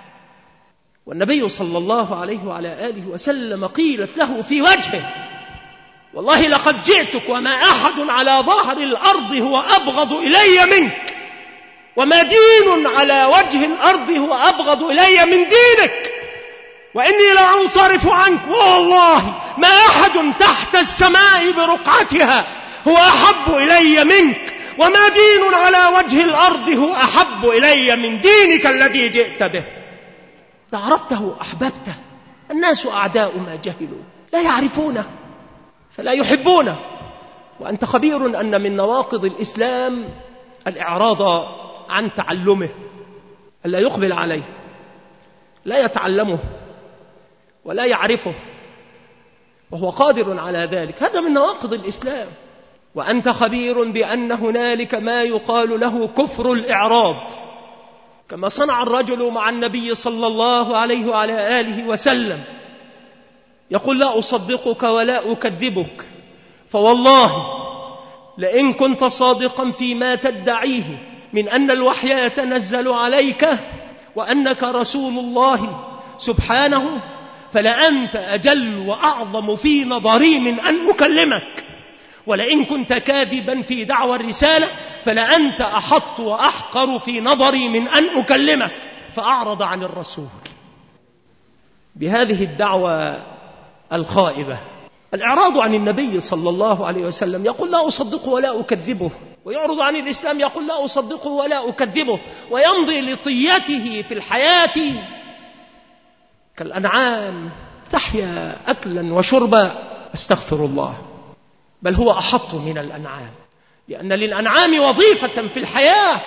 والنبي صلى الله عليه وعلى آله وسلم قيلت له في وجهه: والله لقد جئتك وما أحد على ظهر الأرض هو أبغض إلي منك، وما دين على وجه الأرض هو أبغض إلي من دينك، وإني لأنصرف عنك، والله ما أحد تحت السماء برقعتها هو أحب إلي منك، وما دين على وجه الأرض هو أحب إلي من دينك الذي جئت به. إذا عرفته أحببته. الناس أعداء ما جهلوا، لا يعرفونه فلا يحبونه. وأنت خبير أن من نواقض الإسلام الإعراض عن تعلمه، ألا يقبل عليه، لا يتعلمه ولا يعرفه وهو قادر على ذلك. هذا من نواقض الإسلام. وأنت خبير بأن هنالك ما يقال له كفر الإعراض، كما صنع الرجل مع النبي صلى الله عليه وعلى آله وسلم. يقول: لا أصدقك ولا أكذبك، فوالله لئن كنت صادقا فيما تدعيه من أن الوحي يتنزل عليك وأنك رسول الله سبحانه، فلأنت أجل وأعظم في نظري من أن أكلمك. ولئن كنت كاذبا في دعوى الرسالة فلأنت أحط وأحقر في نظري من أن أكلمك. فأعرض عن الرسول بهذه الدعوة الخائبة. الإعراض عن النبي صلى الله عليه وسلم يقول: لا أصدقه ولا أكذبه، ويعرض عن الإسلام يقول: لا أصدقه ولا أكذبه، ويمضي لطيته في الحياة كالأنعام تحيا أكلا وشربا. استغفر الله، بل هو أحط من الأنعام، لأن للأنعام وظيفة في الحياة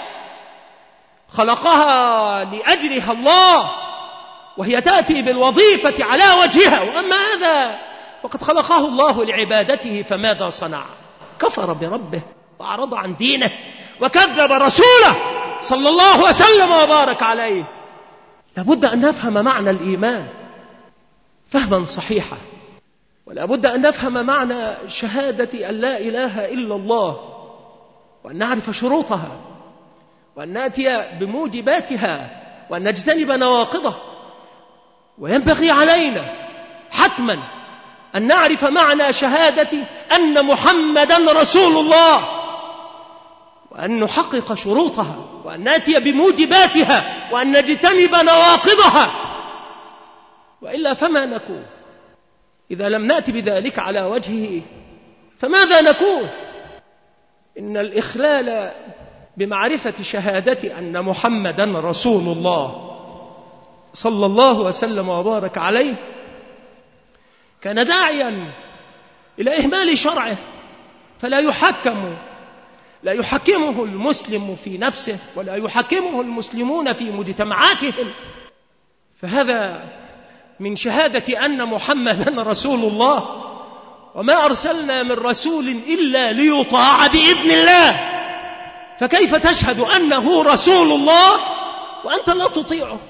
خلقها لأجلها الله، وهي تأتي بالوظيفة على وجهها. وأما هذا فقد خلقه الله لعبادته، فماذا صنع؟ كفر بربه وأعرض عن دينه وكذب رسوله صلى الله وسلم وبارك عليه. لابد أن نفهم معنى الإيمان فهما صحيحا، ولا بد أن نفهم معنى شهادة أن لا إله إلا الله، وأن نعرف شروطها، وأن نأتي بموجباتها، وأن نجتنب نواقضها. وينبغي علينا حتما أن نعرف معنى شهادة أن محمدا رسول الله، وأن نحقق شروطها، وأن نأتي بموجباتها، وأن نجتنب نواقضها. وإلا فما نكون؟ إذا لم نأتي بذلك على وجهه فماذا نكون؟ إن الإخلال بمعرفة شهادة أن محمدا رسول الله صلى الله وسلم وبارك عليه كان داعيا إلى إهمال شرعه، فلا يحكم لا يحكمه المسلم في نفسه، ولا يحكمه المسلمون في مجتمعاتهم. فهذا من شهادة أن محمدا رسول الله، وما أرسلنا من رسول إلا ليطاع بإذن الله، فكيف تشهد أنه رسول الله وأنت لا تطيعه؟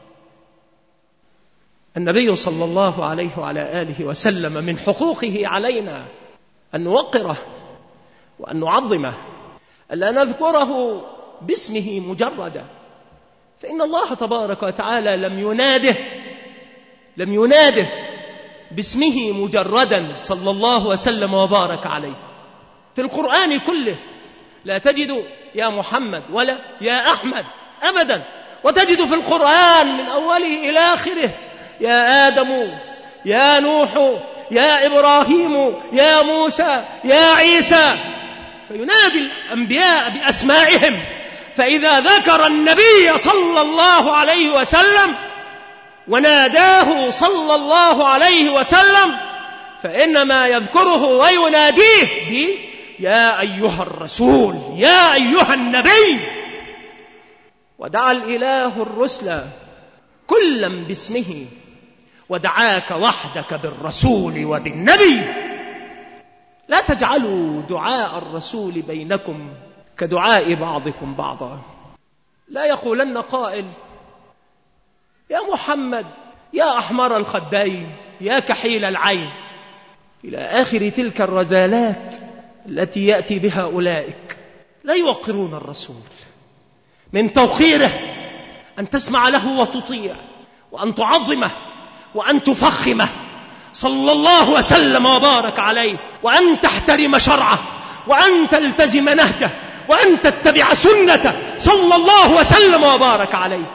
النبي صلى الله عليه وعلى آله وسلم من حقوقه علينا أن نوقره وأن نعظمه، ألا نذكره باسمه مجردا، فإن الله تبارك وتعالى لم يناده لم يناده باسمه مجردا صلى الله وسلم وبارك عليه. في القرآن كله لا تجد يا محمد ولا يا أحمد أبدا، وتجد في القرآن من أوله إلى آخره يا آدم يا نوح يا إبراهيم يا موسى يا عيسى، فينادي الأنبياء بأسمائهم. فإذا ذكر النبي صلى الله عليه وسلم وناداه صلى الله عليه وسلم فإنما يذكره ويناديه ب يا أيها الرسول يا أيها النبي. ودعا الإله الرسل كلا باسمه ودعاك وحدك بالرسول وبالنبي. لا تجعلوا دعاء الرسول بينكم كدعاء بعضكم بعضا. لا يقولن قائل يا محمد يا أحمر الخدين يا كحيل العين، إلى آخر تلك الرذالات التي يأتي بها أولئك. لا يوقرون الرسول. من توقيره أن تسمع له وتطيع وأن تعظمه وأن تفخمه صلى الله وسلم وبارك عليه، وأن تحترم شرعه وأن تلتزم نهجه وأن تتبع سنته صلى الله وسلم وبارك عليه.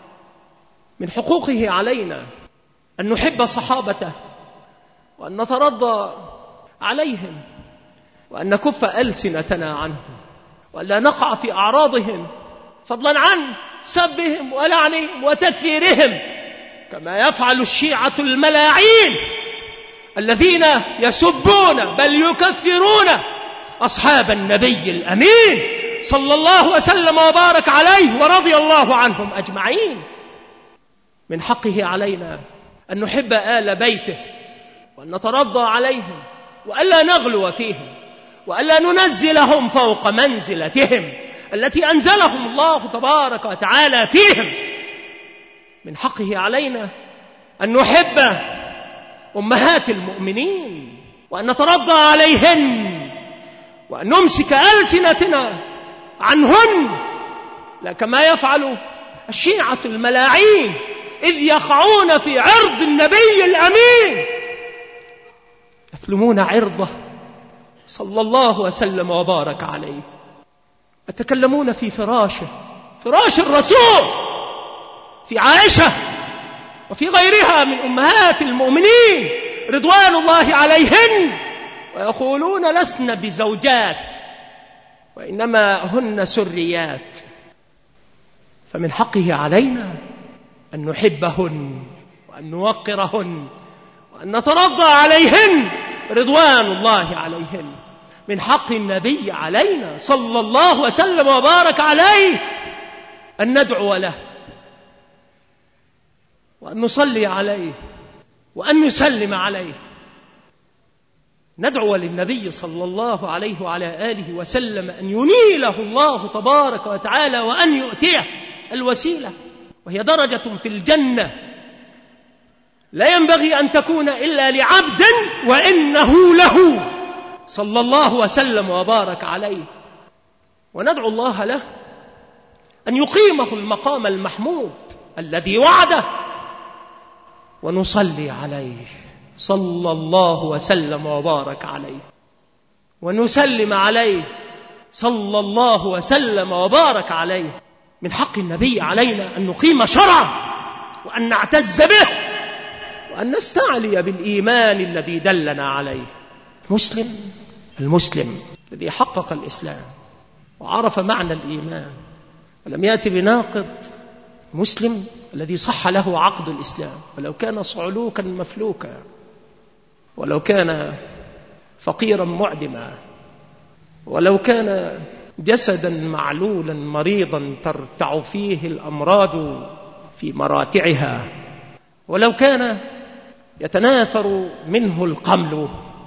من حقوقه علينا أن نحب صحابته وأن نترضى عليهم وأن نكف ألسنتنا عنهم وأن لا نقع في أعراضهم، فضلا عن سبهم ولعنهم وتكفيرهم، كما يفعل الشيعة الملاعين الذين يسبون بل يكفرون أصحاب النبي الأمين صلى الله وسلم وبارك عليه ورضي الله عنهم أجمعين. من حقه علينا أن نحب آل بيته وأن نترضى عليهم وألا نغلو فيهم وألا ننزلهم فوق منزلتهم التي أنزلهم الله تبارك وتعالى فيهم. من حقه علينا أن نحب أمهات المؤمنين وأن نترضى عليهن وأن نمسك ألسنتنا عنهن، لا كما يفعل الشيعة الملاعين إذ يقعون في عرض النبي الأمين، يثلمون عرضه صلى الله وسلم وبارك عليه، يتكلمون في فراشه فراش الرسول، في عائشة وفي غيرها من أمهات المؤمنين رضوان الله عليهن، ويقولون لسن بزوجات وإنما هن سريات. فمن حقه علينا أن نحبهن وأن نوقرهن وأن نترضى عليهن رضوان الله عليهن. من حق النبي علينا صلى الله وسلم وبارك عليه أن ندعو له وأن نصلي عليه وأن نسلم عليه. ندعو للنبي صلى الله عليه وعلى آله وسلم أن ينيله الله تبارك وتعالى وأن يؤتيه الوسيلة، وهي درجة في الجنة لا ينبغي أن تكون إلا لعبد وإنه له صلى الله وسلم وبارك عليه. وندعو الله له أن يقيمه المقام المحمود الذي وعده، ونصلي عليه صلى الله وسلم وبارك عليه، ونسلم عليه صلى الله وسلم وبارك عليه. من حق النبي علينا أن نقيم شرعه وأن نعتز به وأن نستعلي بالإيمان الذي دلنا عليه. مسلم المسلم الذي حقق الإسلام وعرف معنى الإيمان ولم يأتي بناقض، مسلم الذي صح له عقد الإسلام ولو كان صعلوكا مفلوكا، ولو كان فقيرا معدما، ولو كان جسدا معلولا مريضا ترتع فيه الأمراض في مراتعها، ولو كان يتناثر منه القمل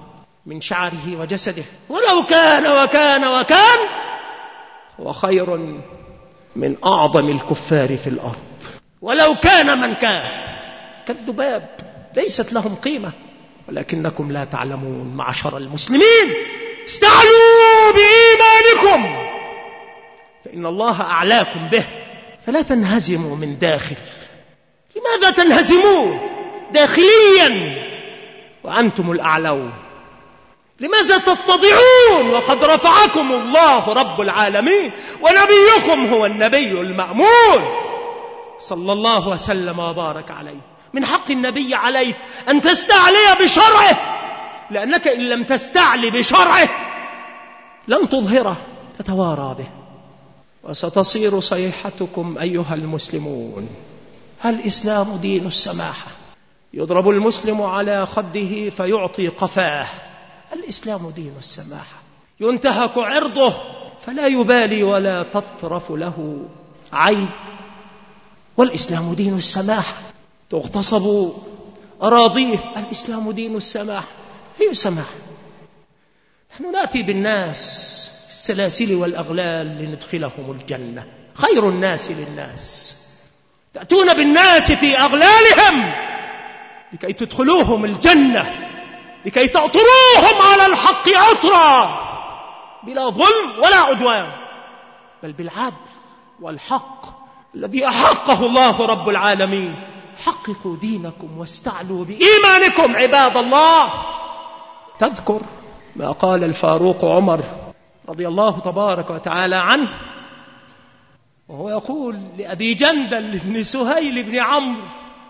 من شعره وجسده، ولو كان وكان وكان هو خير من أعظم الكفار في الأرض، ولو كان من كان كالذباب ليست لهم قيمة، ولكنكم لا تعلمون معشر المسلمين. استعلوا بإيمانكم فإن الله أعلاكم به، فلا تنهزموا من داخل. لماذا تنهزمون داخليا وأنتم الأعلون؟ لماذا تتضعون وقد رفعكم الله رب العالمين ونبيكم هو النبي المأمون صلى الله وسلم وبارك عليه؟ من حق النبي عليك أن تستعلي بشرعه، لأنك إن لم تستعلي بشرعه لن تظهره، تتوارى به، وستصير صيحتكم أيها المسلمون. الإسلام دين السماحة، يضرب المسلم على خده فيعطي قفاه. الإسلام دين السماحة، ينتهك عرضه فلا يبالي ولا تطرف له عين. والإسلام دين السماحة، تغتصب أراضيه. الإسلام دين السماحة. هي سماحة. نحن نأتي بالناس في السلاسل والأغلال لندخلهم الجنة، خير الناس للناس. تأتون بالناس في أغلالهم لكي تدخلوهم الجنة، لكي تعطروهم على الحق عطرا بلا ظلم ولا عدوان، بل بالعدل والحق الذي أحقه الله رب العالمين. حققوا دينكم واستعلوا بإيمانكم عباد الله. تذكر ما قال الفاروق عمر رضي الله تبارك وتعالى عنه وهو يقول لأبي جندل بن سهيل بن عمرو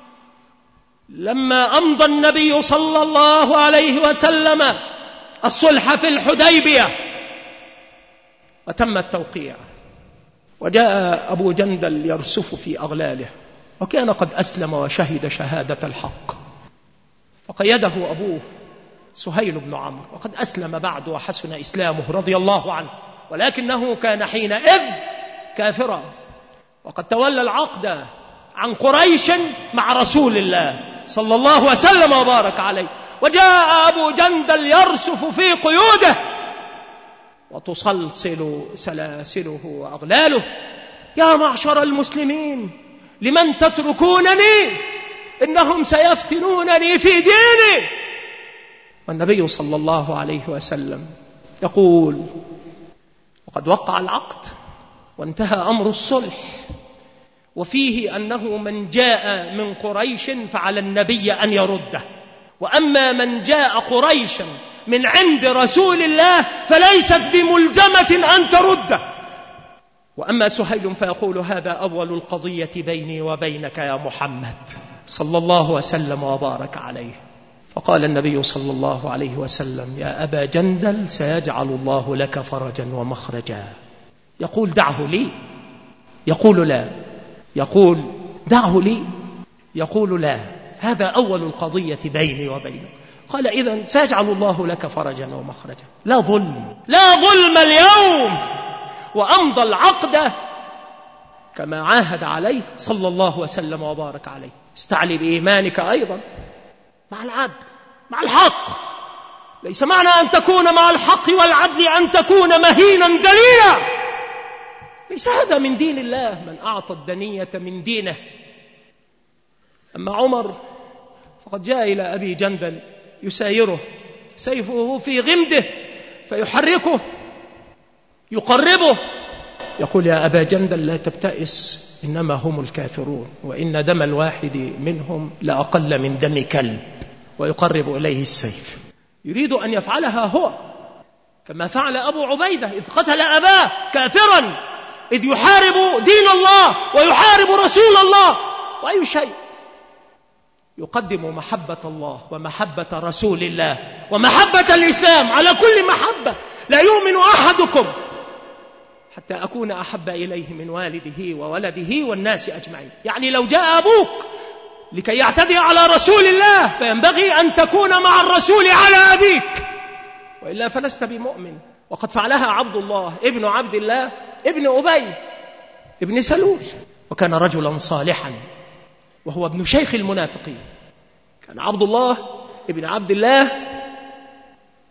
لما أمضى النبي صلى الله عليه وسلم الصلح في الحديبية وتم التوقيع، وجاء أبو جندل يرسف في أغلاله، وكان قد أسلم وشهد شهادة الحق، فقيده أبوه سهيل بن عمرو، وقد أسلم بعد وحسن إسلامه رضي الله عنه، ولكنه كان حينئذ كافرا، وقد تولى العقد عن قريش مع رسول الله صلى الله وسلم وبارك عليه. وجاء أبو جندل يرسف في قيوده وتصلصل سلاسله وأغلاله: يا معشر المسلمين لمن تتركونني؟ إنهم سيفتنونني في ديني. والنبي صلى الله عليه وسلم يقول: وقد وقع العقد وانتهى أمر الصلح، وفيه أنه من جاء من قريش فعلى النبي أن يرده، وأما من جاء قريشا من عند رسول الله فليست بملزمة أن ترده. وأما سهيل فيقول: هذا أول القضية بيني وبينك يا محمد صلى الله وسلم وبارك عليه. فقال النبي صلى الله عليه وسلم: يا أبا جندل سيجعل الله لك فرجا ومخرجا. يقول: دعه لي. يقول: لا. يقول: دعه لي. يقول: لا. هذا أول القضية بيني وبينك. قال: إذن سيجعل الله لك فرجا ومخرجا. لا ظلم، لا ظلم اليوم. وأمضى العقد كما عاهد عليه صلى الله وسلم وبارك عليه. استعلي بإيمانك أيضا مع العدل مع الحق. ليس معنى أن تكون مع الحق والعدل أن تكون مهينا دليلا، ليس هذا من دين الله. من أعطى الدنية من دينه. أما عمر فقد جاء إلى أبي جندل يسايره، سيفه في غمده فيحركه يقربه، يقول: يا أبا جندل لا تبتئس، إنما هم الكافرون، وإن دم الواحد منهم لأقل من دم كلب. ويقرب إليه السيف، يريد أن يفعلها هو كما فعل أبو عبيدة إذ قتل أباه كافرا، إذ يحارب دين الله ويحارب رسول الله. وأي شيء يقدم محبة الله ومحبة رسول الله ومحبة الإسلام على كل محبة. لا يؤمن أحدكم حتى أكون أحب إليه من والده وولده والناس أجمعين. يعني لو جاء أبوك لكي يعتدي على رسول الله فينبغي أن تكون مع الرسول على أبيك، وإلا فلست بمؤمن. وقد فعلها عبد الله ابن عبد الله ابن أبي ابن سلول، وكان رجلا صالحا وهو ابن شيخ المنافقين. كان عبد الله ابن عبد الله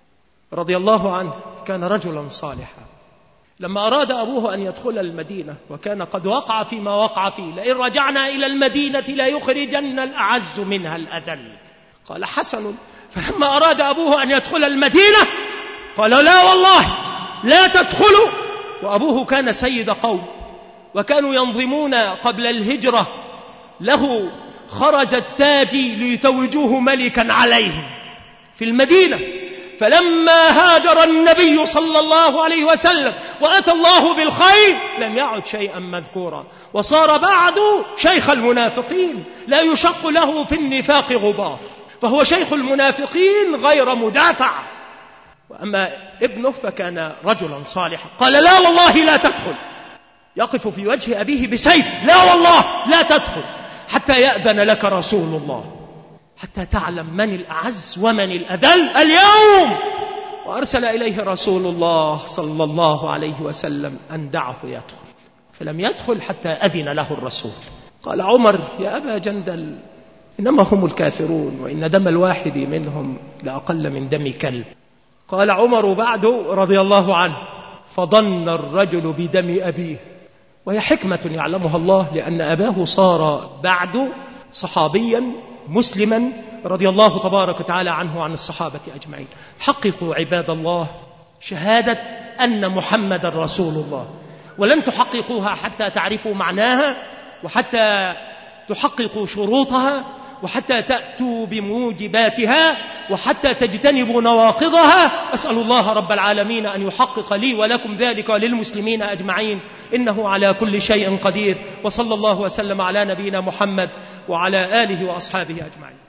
رضي الله عنه كان رجلا صالحا. لما أراد أبوه أن يدخل المدينة وكان قد وقع فيما وقع فيه، لئن رجعنا إلى المدينة لا يخرجن الأعز منها الأذل، قال حسن. فلما أراد أبوه أن يدخل المدينة قال لا والله لا تدخلوا. وأبوه كان سيد قوم، وكانوا ينظمون قبل الهجرة له خرج التاج ليتوجوه ملكا عليهم في المدينة. فلما هاجر النبي صلى الله عليه وسلم وأتى الله بالخير لم يعد شيئا مذكورا، وصار بعد شيخ المنافقين لا يشق له في النفاق غبار، فهو شيخ المنافقين غير مدافع. وأما ابنه فكان رجلا صالحا، قال لا والله لا تدخل، يقف في وجه أبيه بسيف، لا والله لا تدخل حتى يأذن لك رسول الله، حتى تعلم من الأعز ومن الأذل اليوم. وأرسل إليه رسول الله صلى الله عليه وسلم أن دعه يدخل، فلم يدخل حتى أذن له الرسول. قال عمر يا أبا جندل إنما هم الكافرون، وإن دم الواحد منهم لأقل من دم كلب. قال عمر بعد رضي الله عنه فظن الرجل بدم أبيه، وهي حكمة يعلمها الله، لأن أباه صار بعد صحابيا مسلما رضي الله تبارك وتعالى عنه وعن الصحابة أجمعين. حققوا عباد الله شهادة أن محمد رسول الله، ولن تحققوها حتى تعرفوا معناها، وحتى تحققوا شروطها، وحتى تأتوا بموجباتها، وحتى تجتنبوا نواقضها. أسأل الله رب العالمين أن يحقق لي ولكم ذلك وللمسلمين أجمعين، إنه على كل شيء قدير. وصلى الله وسلم على نبينا محمد وعلى آله وأصحابه أجمعين.